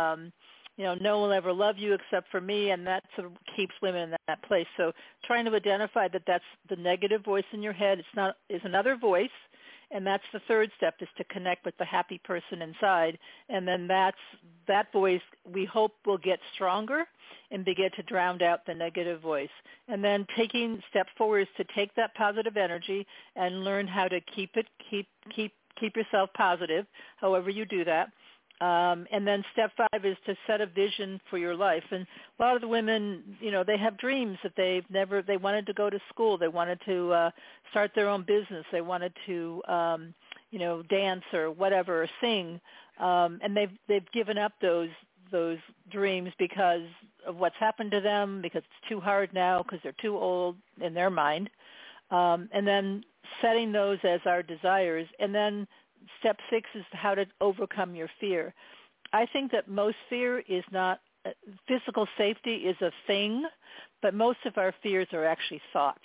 No one will ever love you except for me, and that sort of keeps women in that place. So trying to identify that that's the negative voice in your head is another voice, and that's the third step, is to connect with the happy person inside. And then that voice, we hope, will get stronger and begin to drown out the negative voice. And then taking step forward is to take that positive energy and learn how to keep yourself positive, however you do that. And then step 5 is to set a vision for your life. And a lot of the women, they have dreams that they wanted to go to school. They wanted to start their own business. They wanted to, dance or whatever, or sing. And they've given up those dreams because of what's happened to them, because it's too hard now, because they're too old in their mind. and then setting those as our desires. And then step 6 is how to overcome your fear. I think that most fear is not, physical safety is a thing, but most of our fears are actually thoughts.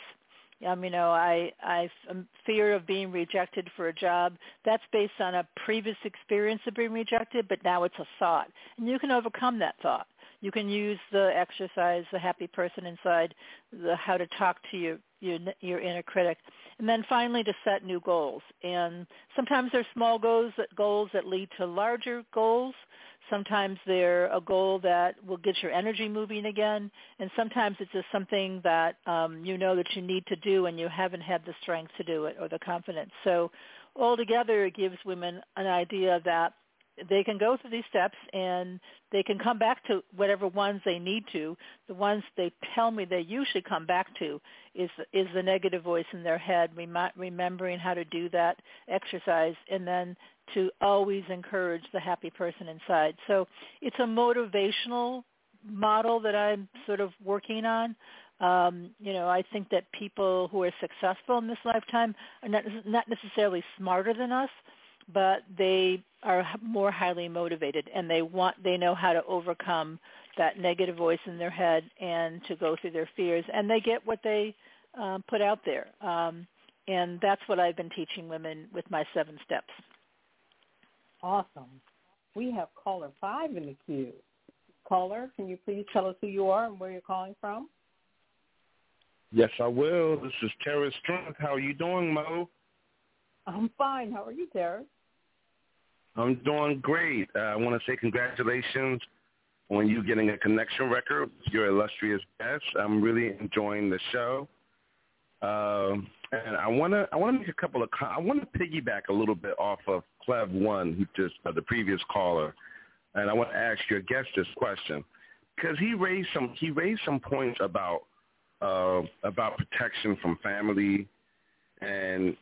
I fear of being rejected for a job. That's based on a previous experience of being rejected, but now it's a thought. And you can overcome that thought. You can use the exercise, the happy person inside, the how to talk to your inner critic. And then finally to set new goals. And sometimes they're small goals that lead to larger goals. Sometimes they're a goal that will get your energy moving again. And sometimes it's just something that you know that you need to do and you haven't had the strength to do it or the confidence. So altogether it gives women an idea that they can go through these steps and they can come back to whatever ones they need to. The ones they tell me they usually come back to is the negative voice in their head, remembering how to do that exercise, and then to always encourage the happy person inside. So it's a motivational model that I'm sort of working on. I think that people who are successful in this lifetime are not necessarily smarter than us, but they are more highly motivated, and they know how to overcome that negative voice in their head and to go through their fears, and they get what they put out there. And that's what I've been teaching women with my 7 steps. Awesome. We have caller 5 in the queue. Caller, can you please tell us who you are and where you're calling from? Yes, I will. This is Terrence Strength. How are you doing, Mo? I'm fine. How are you, Terrence? I'm doing great. I want to say congratulations on you getting a connection record with your illustrious guest. I'm really enjoying the show. And I want to make a couple of I want to piggyback a little bit off of Clev 1, who just the previous caller, and I want to ask your guest this question because he raised some points about protection from family, and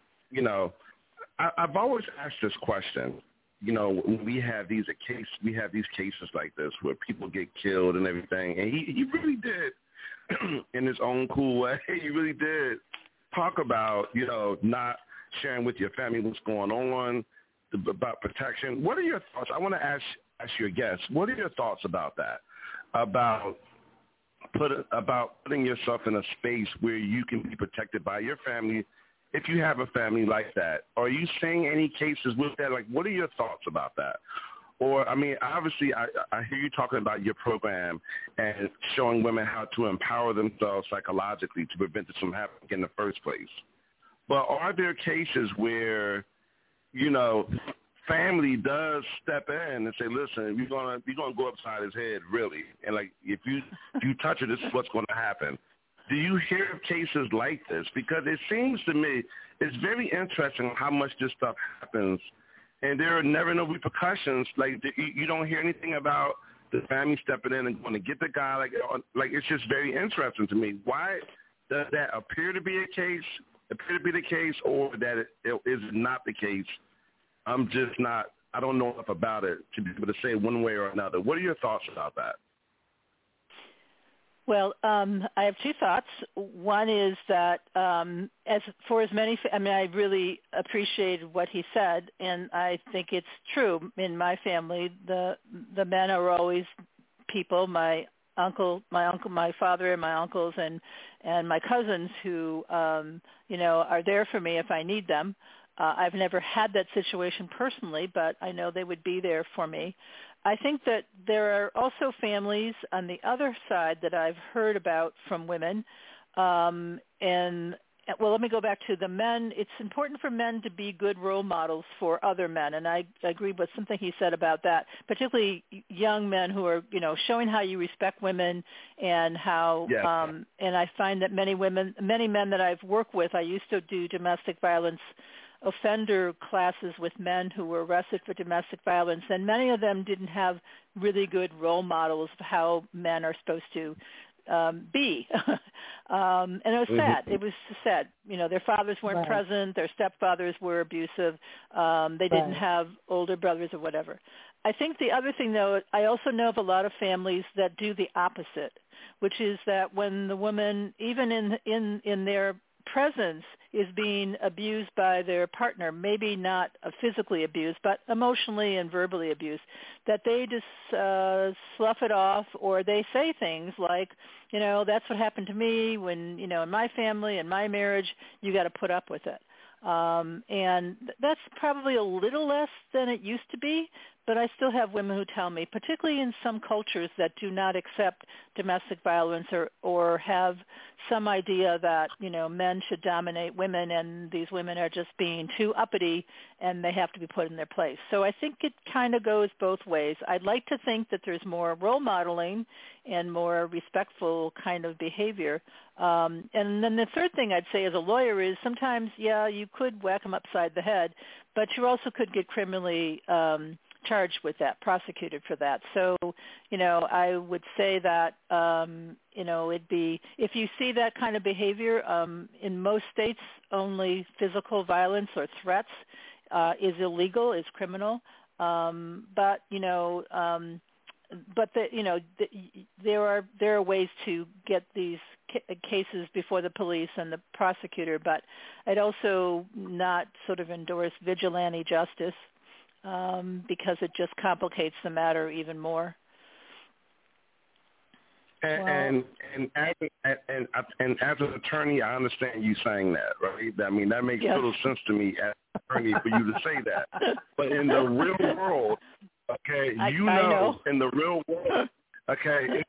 I've always asked this question. When we have these cases like this where people get killed and everything, and he really did in his own cool way. He really did talk about, not sharing with your family what's going on, about protection. What are your thoughts? I want to ask your guests, what are your thoughts about that? About putting yourself in a space where you can be protected by your family if you have a family like that. Are you seeing any cases with that? Like, what are your thoughts about that? Or, obviously, I hear you talking about your program and showing women how to empower themselves psychologically to prevent this from happening in the first place. But are there cases where, family does step in and say, listen, we're gonna go upside his head, really. And, if you touch it, this is what's going to happen. Do you hear of cases like this? Because it seems to me it's very interesting how much this stuff happens, and there are never no repercussions. You don't hear anything about the family stepping in and going to get the guy. It's just very interesting to me. Why does that appear to be the case, or that it is not the case? I don't know enough about it to be able to say one way or another. What are your thoughts about that? Well, I have 2 thoughts. One is that I really appreciated what he said, and I think it's true. In my family, the men are always people, my father and my uncles and my cousins who, are there for me if I need them. I've never had that situation personally, but I know they would be there for me. I think that there are also families on the other side that I've heard about from women. Let me go back to the men. It's important for men to be good role models for other men, and I agree with something he said about that, particularly young men who are, showing how you respect women and how, and I find that many men that I've worked with, I used to do domestic violence offender classes with men who were arrested for domestic violence, and many of them didn't have really good role models of how men are supposed to be. And it was sad. It was sad. Their fathers weren't present. Their stepfathers were abusive. They didn't have older brothers or whatever. I think the other thing, though, I also know of a lot of families that do the opposite, which is that when the woman, even in their presence is being abused by their partner, maybe not physically abused, but emotionally and verbally abused, that they just slough it off, or they say things like, that's what happened to me when, in my family and my marriage, you got to put up with it. And that's probably a little less than it used to be, but I still have women who tell me, particularly in some cultures that do not accept domestic violence or have some idea that, men should dominate women and these women are just being too uppity and they have to be put in their place. So I think it kind of goes both ways. I'd like to think that there's more role modeling and more respectful kind of behavior. And then the third thing I'd say as a lawyer is sometimes, you could whack them upside the head, but you also could get criminally charged with that, prosecuted for that. So, I would say that, it'd be, if you see that kind of behavior, in most states, only physical violence or threats is illegal, is criminal. But there are ways to get these cases before the police and the prosecutor, but I'd also not sort of endorse vigilante justice because it just complicates the matter even more. And as an attorney, I understand you saying that, right? I mean, that makes total sense to me as an attorney for you to say that. But in the real world, okay, I know in the real world, okay,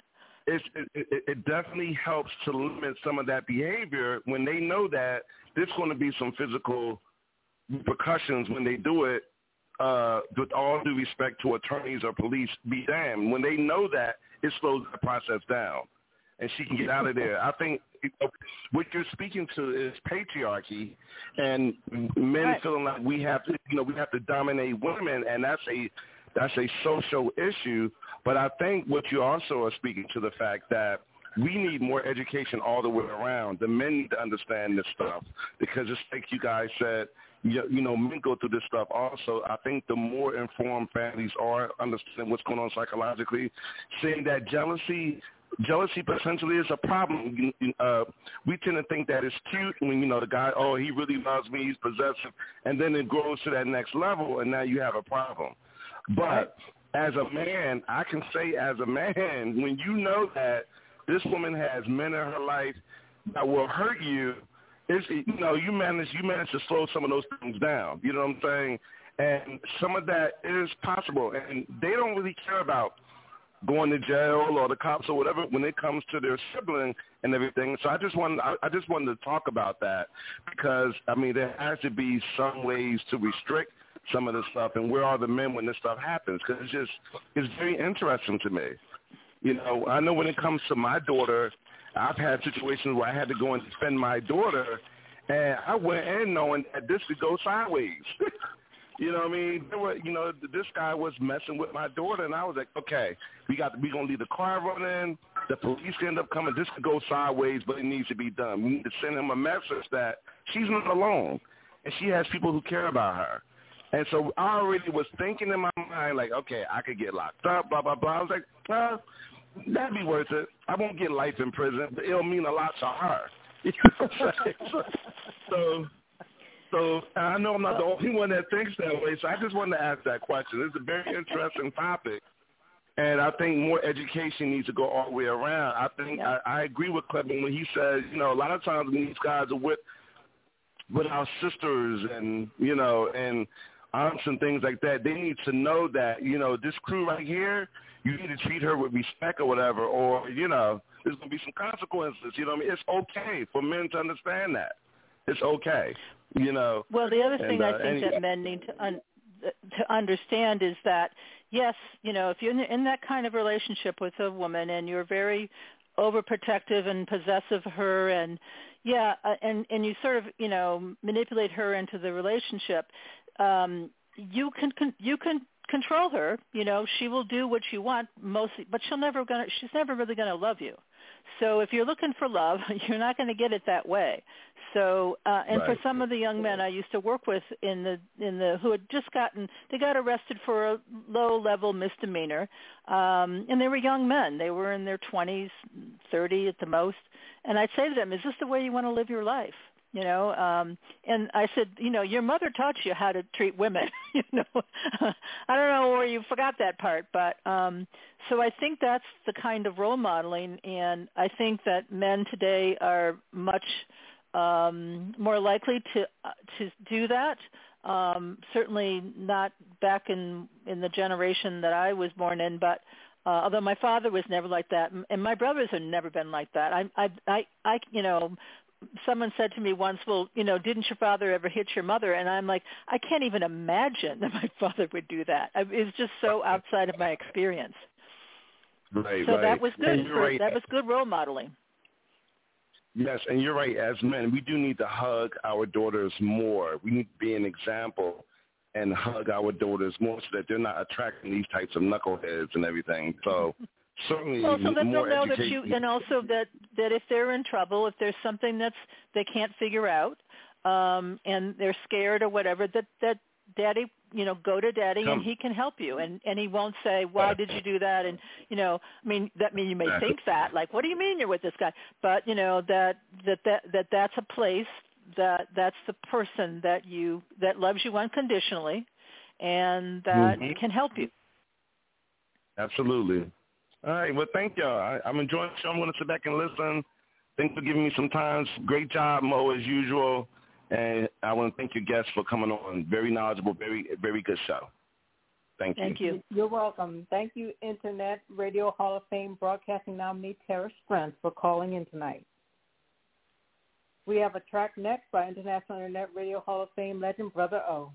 it definitely helps to limit some of that behavior when they know that there's going to be some physical repercussions when they do it. With all due respect to attorneys or police, be damned. When they know that, it slows the process down, and she can get out of there. I think what you're speaking to is patriarchy, and men feeling like we have to dominate women, and that's a social issue. But I think what you also are speaking to the fact that we need more education all the way around. The men need to understand this stuff because just like you guys said, men go through this stuff also. I think the more informed families are, understanding what's going on psychologically, seeing that jealousy potentially is a problem. We tend to think that it's cute when, the guy, he really loves me, he's possessive, and then it grows to that next level, and now you have a problem. But as a man, I can say as a man, when you know that this woman has men in her life that will hurt you, you manage to slow some of those things down. You know what I'm saying? And some of that is possible. And they don't really care about going to jail or the cops or whatever when it comes to their sibling and everything. So I just wanted to talk about that because, there has to be some ways to restrict some of this stuff. And where are the men when this stuff happens? Because it's very interesting to me. I know when it comes to my daughter, I've had situations where I had to go and defend my daughter, and I went in knowing that this could go sideways. You know what I mean? This guy was messing with my daughter, and I was like, okay, we gonna leave the car running. The police end up coming. This could go sideways, but it needs to be done. We need to send him a message that she's not alone, and she has people who care about her. And so I already was thinking in my mind, like, okay, I could get locked up, blah, blah, blah. I was like, well, that'd be worth it. I won't get life in prison, but it'll mean a lot to her. You know what I'm saying? So I know I'm not the only one that thinks that way, so I just wanted to ask that question. It's a very interesting topic, and I think more education needs to go all the way around. I think I agree with Clevin when he says, a lot of times when these guys are with our sisters and, and aunts and things like that, they need to know that, this crew right here, you need to treat her with respect or whatever, or, there's going to be some consequences. You know what I mean? It's okay for men to understand that. It's okay, Well, the other thing I think that men need to understand is that, yes, if you're in that kind of relationship with a woman and you're very overprotective and possessive of her and, and you sort of, manipulate her into the relationship, you can control her. She will do what you want mostly, but she's never really going to love you. So if you're looking for love, you're not going to get it that way. So, for some of the young men I used to work with who had just they got arrested for a low-level misdemeanor, and they were young men. They were in their 20s, 30 at the most. And I'd say to them, is this the way you want to live your life? you know. And I said, you know, your mother taught you how to treat women, you know. I don't know where you forgot that part, but so I think that's the kind of role modeling, and I think that men today are much more likely to do that. Certainly not back in the generation that I was born in, but although my father was never like that, and my brothers have never been like that. I you know, someone said to me once, well, you know, didn't your father ever hit your mother? And I'm like, I can't even imagine that my father would do that. It's just so outside of my experience. Right, so right. that was good. Right. That was good role modeling. Yes, and you're right. As men, we do need to hug our daughters more. We need to be an example and hug our daughters more so that they're not attracting these types of knuckleheads and everything. So certainly well, so that more they'll know education. that you, and also that if they're in trouble, if there's something they can't figure out, and they're scared or whatever, that daddy, you know, go to daddy and he can help you, and he won't say, why did you do that? And, you know, I mean, you may think that, like, what do you mean you're with this guy? But, you know, that's a place that's the person that loves you unconditionally and that can help you. Absolutely. All right. Well, thank y'all. I'm enjoying the show. I'm going to sit back and listen. Thanks for giving me some time. Great job, Mo, as usual. And I want to thank your guests for coming on. Very knowledgeable, very, very good show. Thank you. Thank you. You're welcome. Thank you, Internet Radio Hall of Fame broadcasting nominee Tara Strentz, for calling in tonight. We have a track next by International Internet Radio Hall of Fame legend Brother O.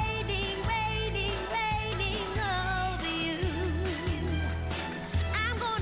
I'm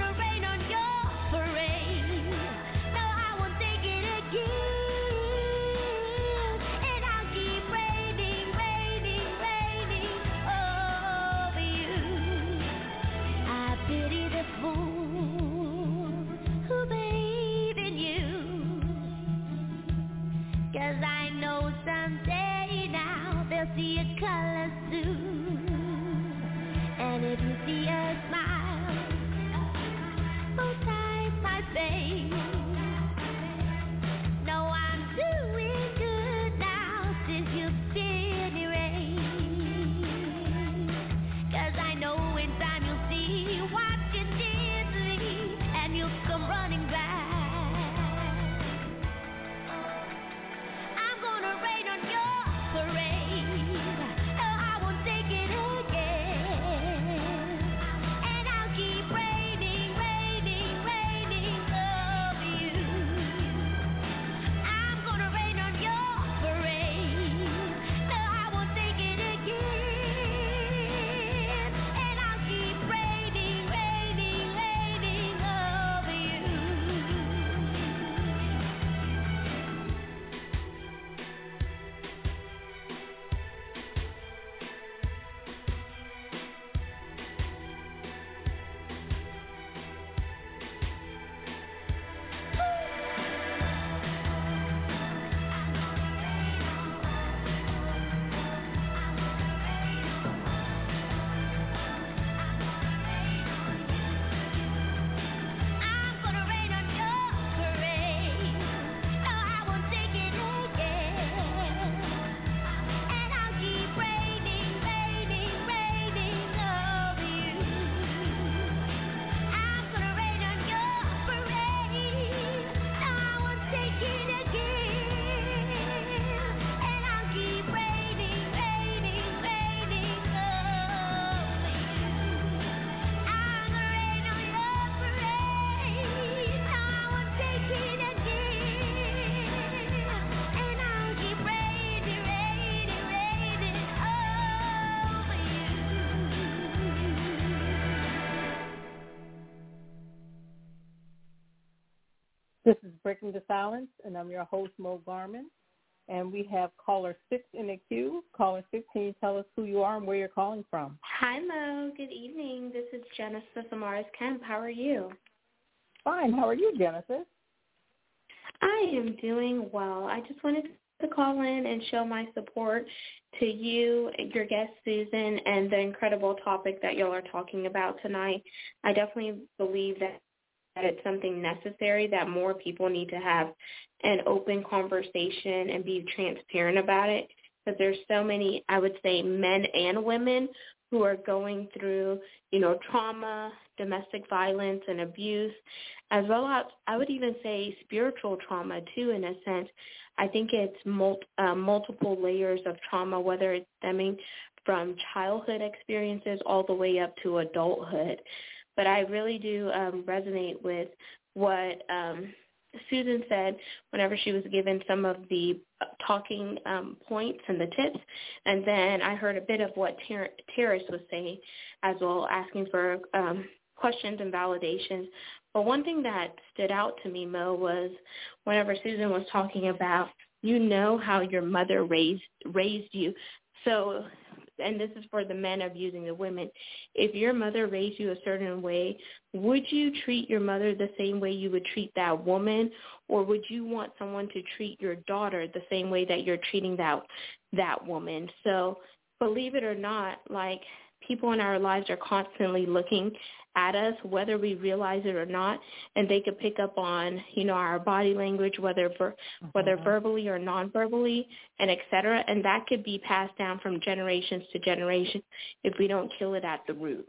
This is Breaking the Silence, and I'm your host, Mo Garman. And we have caller 6 in the queue. Caller 6, can you tell us who you are and where you're calling from? Hi, Mo. Good evening. This is Genesis Amaris Kemp. How are you? Fine. How are you, Genesis? I am doing well. I just wanted to call in and show my support to you, your guest, Susan, and the incredible topic that y'all are talking about tonight. I definitely believe that it's something necessary, that more people need to have an open conversation and be transparent about it, because there's so many, I would say, men and women who are going through, trauma, domestic violence and abuse, as well as, I would even say, spiritual trauma too, in a sense. I think it's multiple layers of trauma, whether it's stemming from childhood experiences all the way up to adulthood. But I really do resonate with what Susan said whenever she was given some of the talking points and the tips. And then I heard a bit of what Terrace was saying as well, asking for questions and validations. But one thing that stood out to me, Mo, was whenever Susan was talking about, how your mother raised you. So, and this is for the men abusing the women, if your mother raised you a certain way, would you treat your mother the same way you would treat that woman, or would you want someone to treat your daughter the same way that you're treating that woman? So believe it or not, like, people in our lives are constantly looking at us, whether we realize it or not, and they could pick up on, our body language, whether verbally or non-verbally, and et cetera, and that could be passed down from generations to generation if we don't kill it at the root.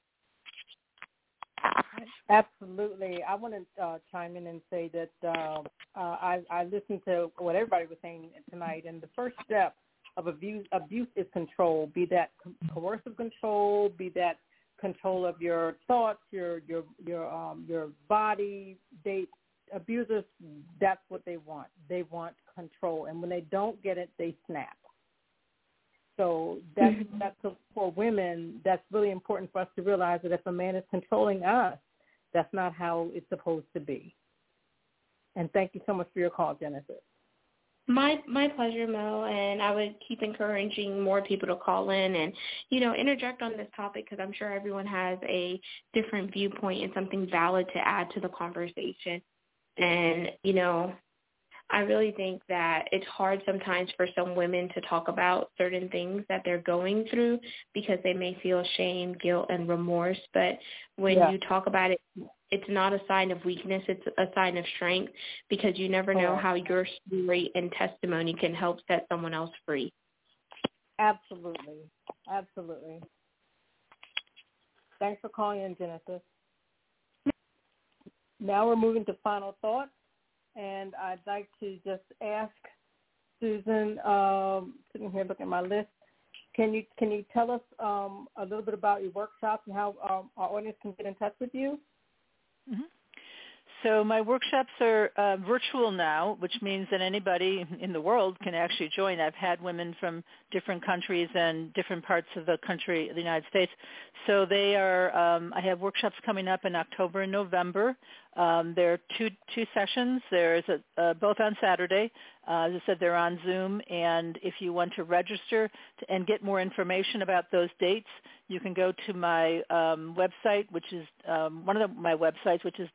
Absolutely. I want to chime in and say that I listened to what everybody was saying tonight, and the first step of abuse is control, be that coercive control, be that control of your thoughts, your body. Abusers, that's what they want. They want control, and when they don't get it, they snap. So that's for women. That's really important for us to realize that if a man is controlling us, that's not how it's supposed to be. And thank you so much for your call, Genesis. My pleasure, Mo, and I would keep encouraging more people to call in and, interject on this topic, because I'm sure everyone has a different viewpoint and something valid to add to the conversation. And, I really think that it's hard sometimes for some women to talk about certain things that they're going through because they may feel shame, guilt, and remorse. But when you talk about it, it's not a sign of weakness. It's a sign of strength, because you never know how your story and testimony can help set someone else free. Absolutely. Absolutely. Thanks for calling in, Genesis. Now we're moving to final thoughts, and I'd like to just ask Susan, sitting here looking at my list, can you tell us a little bit about your workshops and how our audience can get in touch with you? Mm-hmm. So my workshops are virtual now, which means that anybody in the world can actually join. I've had women from different countries and different parts of the country, the United States. So they are. I have workshops coming up in October and November. There are two sessions. There's both on Saturday. As I said, they're on Zoom. And if you want to register and get more information about those dates, you can go to my website, which is one of my websites, which is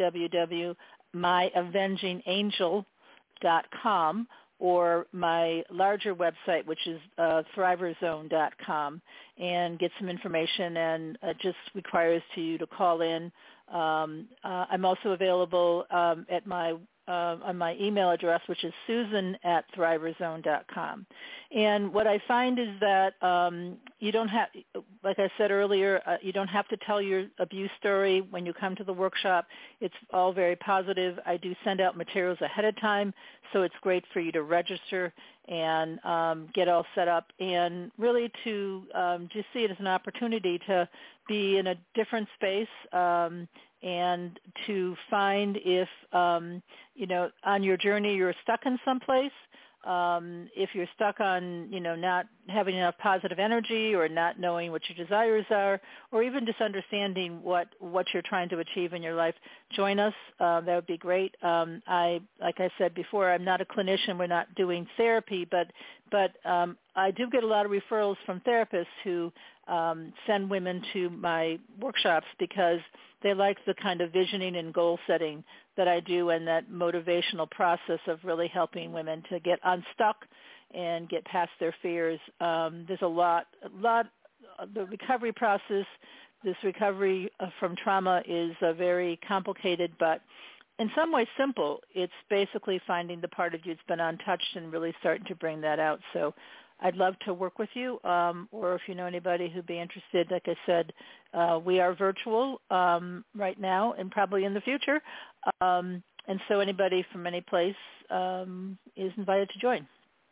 www.myavengingangel.com, or my larger website, which is thriverzone.com, and get some information. And it just requires you to call in. I'm also available at my on my email address, which is susan@thriverzone.com. And what I find is that you don't have, like I said earlier, you don't have to tell your abuse story when you come to the workshop. It's all very positive. I do send out materials ahead of time, so it's great for you to register and get all set up, and really to just see it as an opportunity to be in a different space and to find if, on your journey you're stuck in some place, If you're stuck on, not having enough positive energy or not knowing what your desires are, or even just understanding what you're trying to achieve in your life, join us. That would be great. Like I said before, I'm not a clinician. We're not doing therapy, but I do get a lot of referrals from therapists who send women to my workshops because they like the kind of visioning and goal setting that I do and that motivational process of really helping women to get unstuck and get past their fears. There's a lot, the recovery process, this recovery from trauma is very complicated, but in some ways simple. It's basically finding the part of you that's been untouched and really starting to bring that out. So I'd love to work with you, or if you know anybody who'd be interested, like I said, we are virtual right now and probably in the future. And so anybody from any place is invited to join.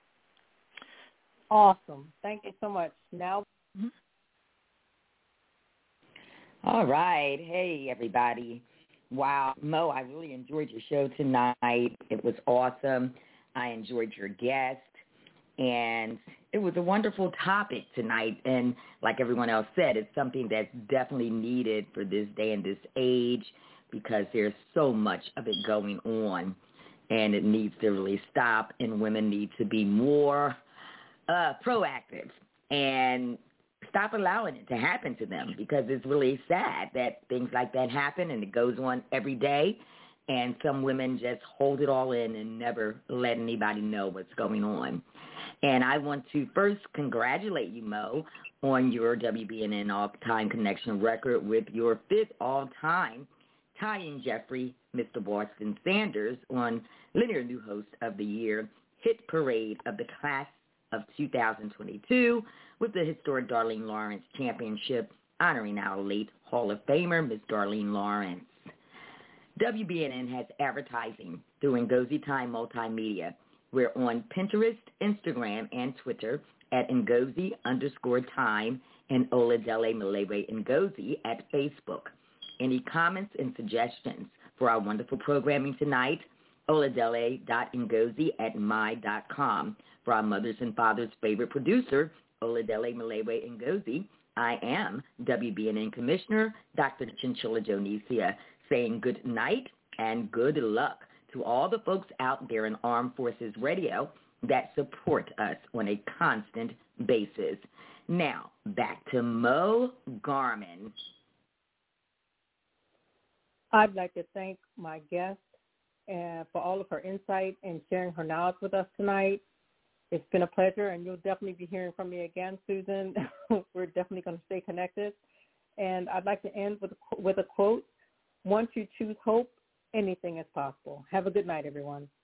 Awesome. Thank you so much. Now. Mm-hmm. All right. Hey, everybody. Wow. Mo, I really enjoyed your show tonight. It was awesome. I enjoyed your guest. And it was a wonderful topic tonight. And like everyone else said, it's something that's definitely needed for this day and this age because there's so much of it going on. And it needs to really stop. And women need to be more proactive and stop allowing it to happen to them because it's really sad that things like that happen and it goes on every day. And some women just hold it all in and never let anybody know what's going on. And I want to first congratulate you, Mo, on your WBNN All-Time Connection record with your 5th all-time, tying Jeffrey, Mr. Boston Sanders, on Linear New Host of the Year, Hit Parade of the Class of 2022 with the historic Darlene Lawrence Championship, honoring our late Hall of Famer, Miss Darlene Lawrence. WBNN has advertising through Ngozi Time Multimedia. We're on Pinterest, Instagram, and Twitter at Ngozi_Time and Oladele Malewe Ngozi at Facebook. Any comments and suggestions for our wonderful programming tonight? Oladele.Ngozi at my.com. For our mothers and fathers' favorite producer, Oladele Malewe Ngozi, I am WBNN Commissioner Dr. Chinchilla Jonesia, saying good night and good luck to all the folks out there in Armed Forces Radio that support us on a constant basis. Now, back to Mo Garmin. I'd like to thank my guest for all of her insight and sharing her knowledge with us tonight. It's been a pleasure, and you'll definitely be hearing from me again, Susan. We're definitely going to stay connected. And I'd like to end with a quote. Once you choose hope, anything is possible. Have a good night, everyone.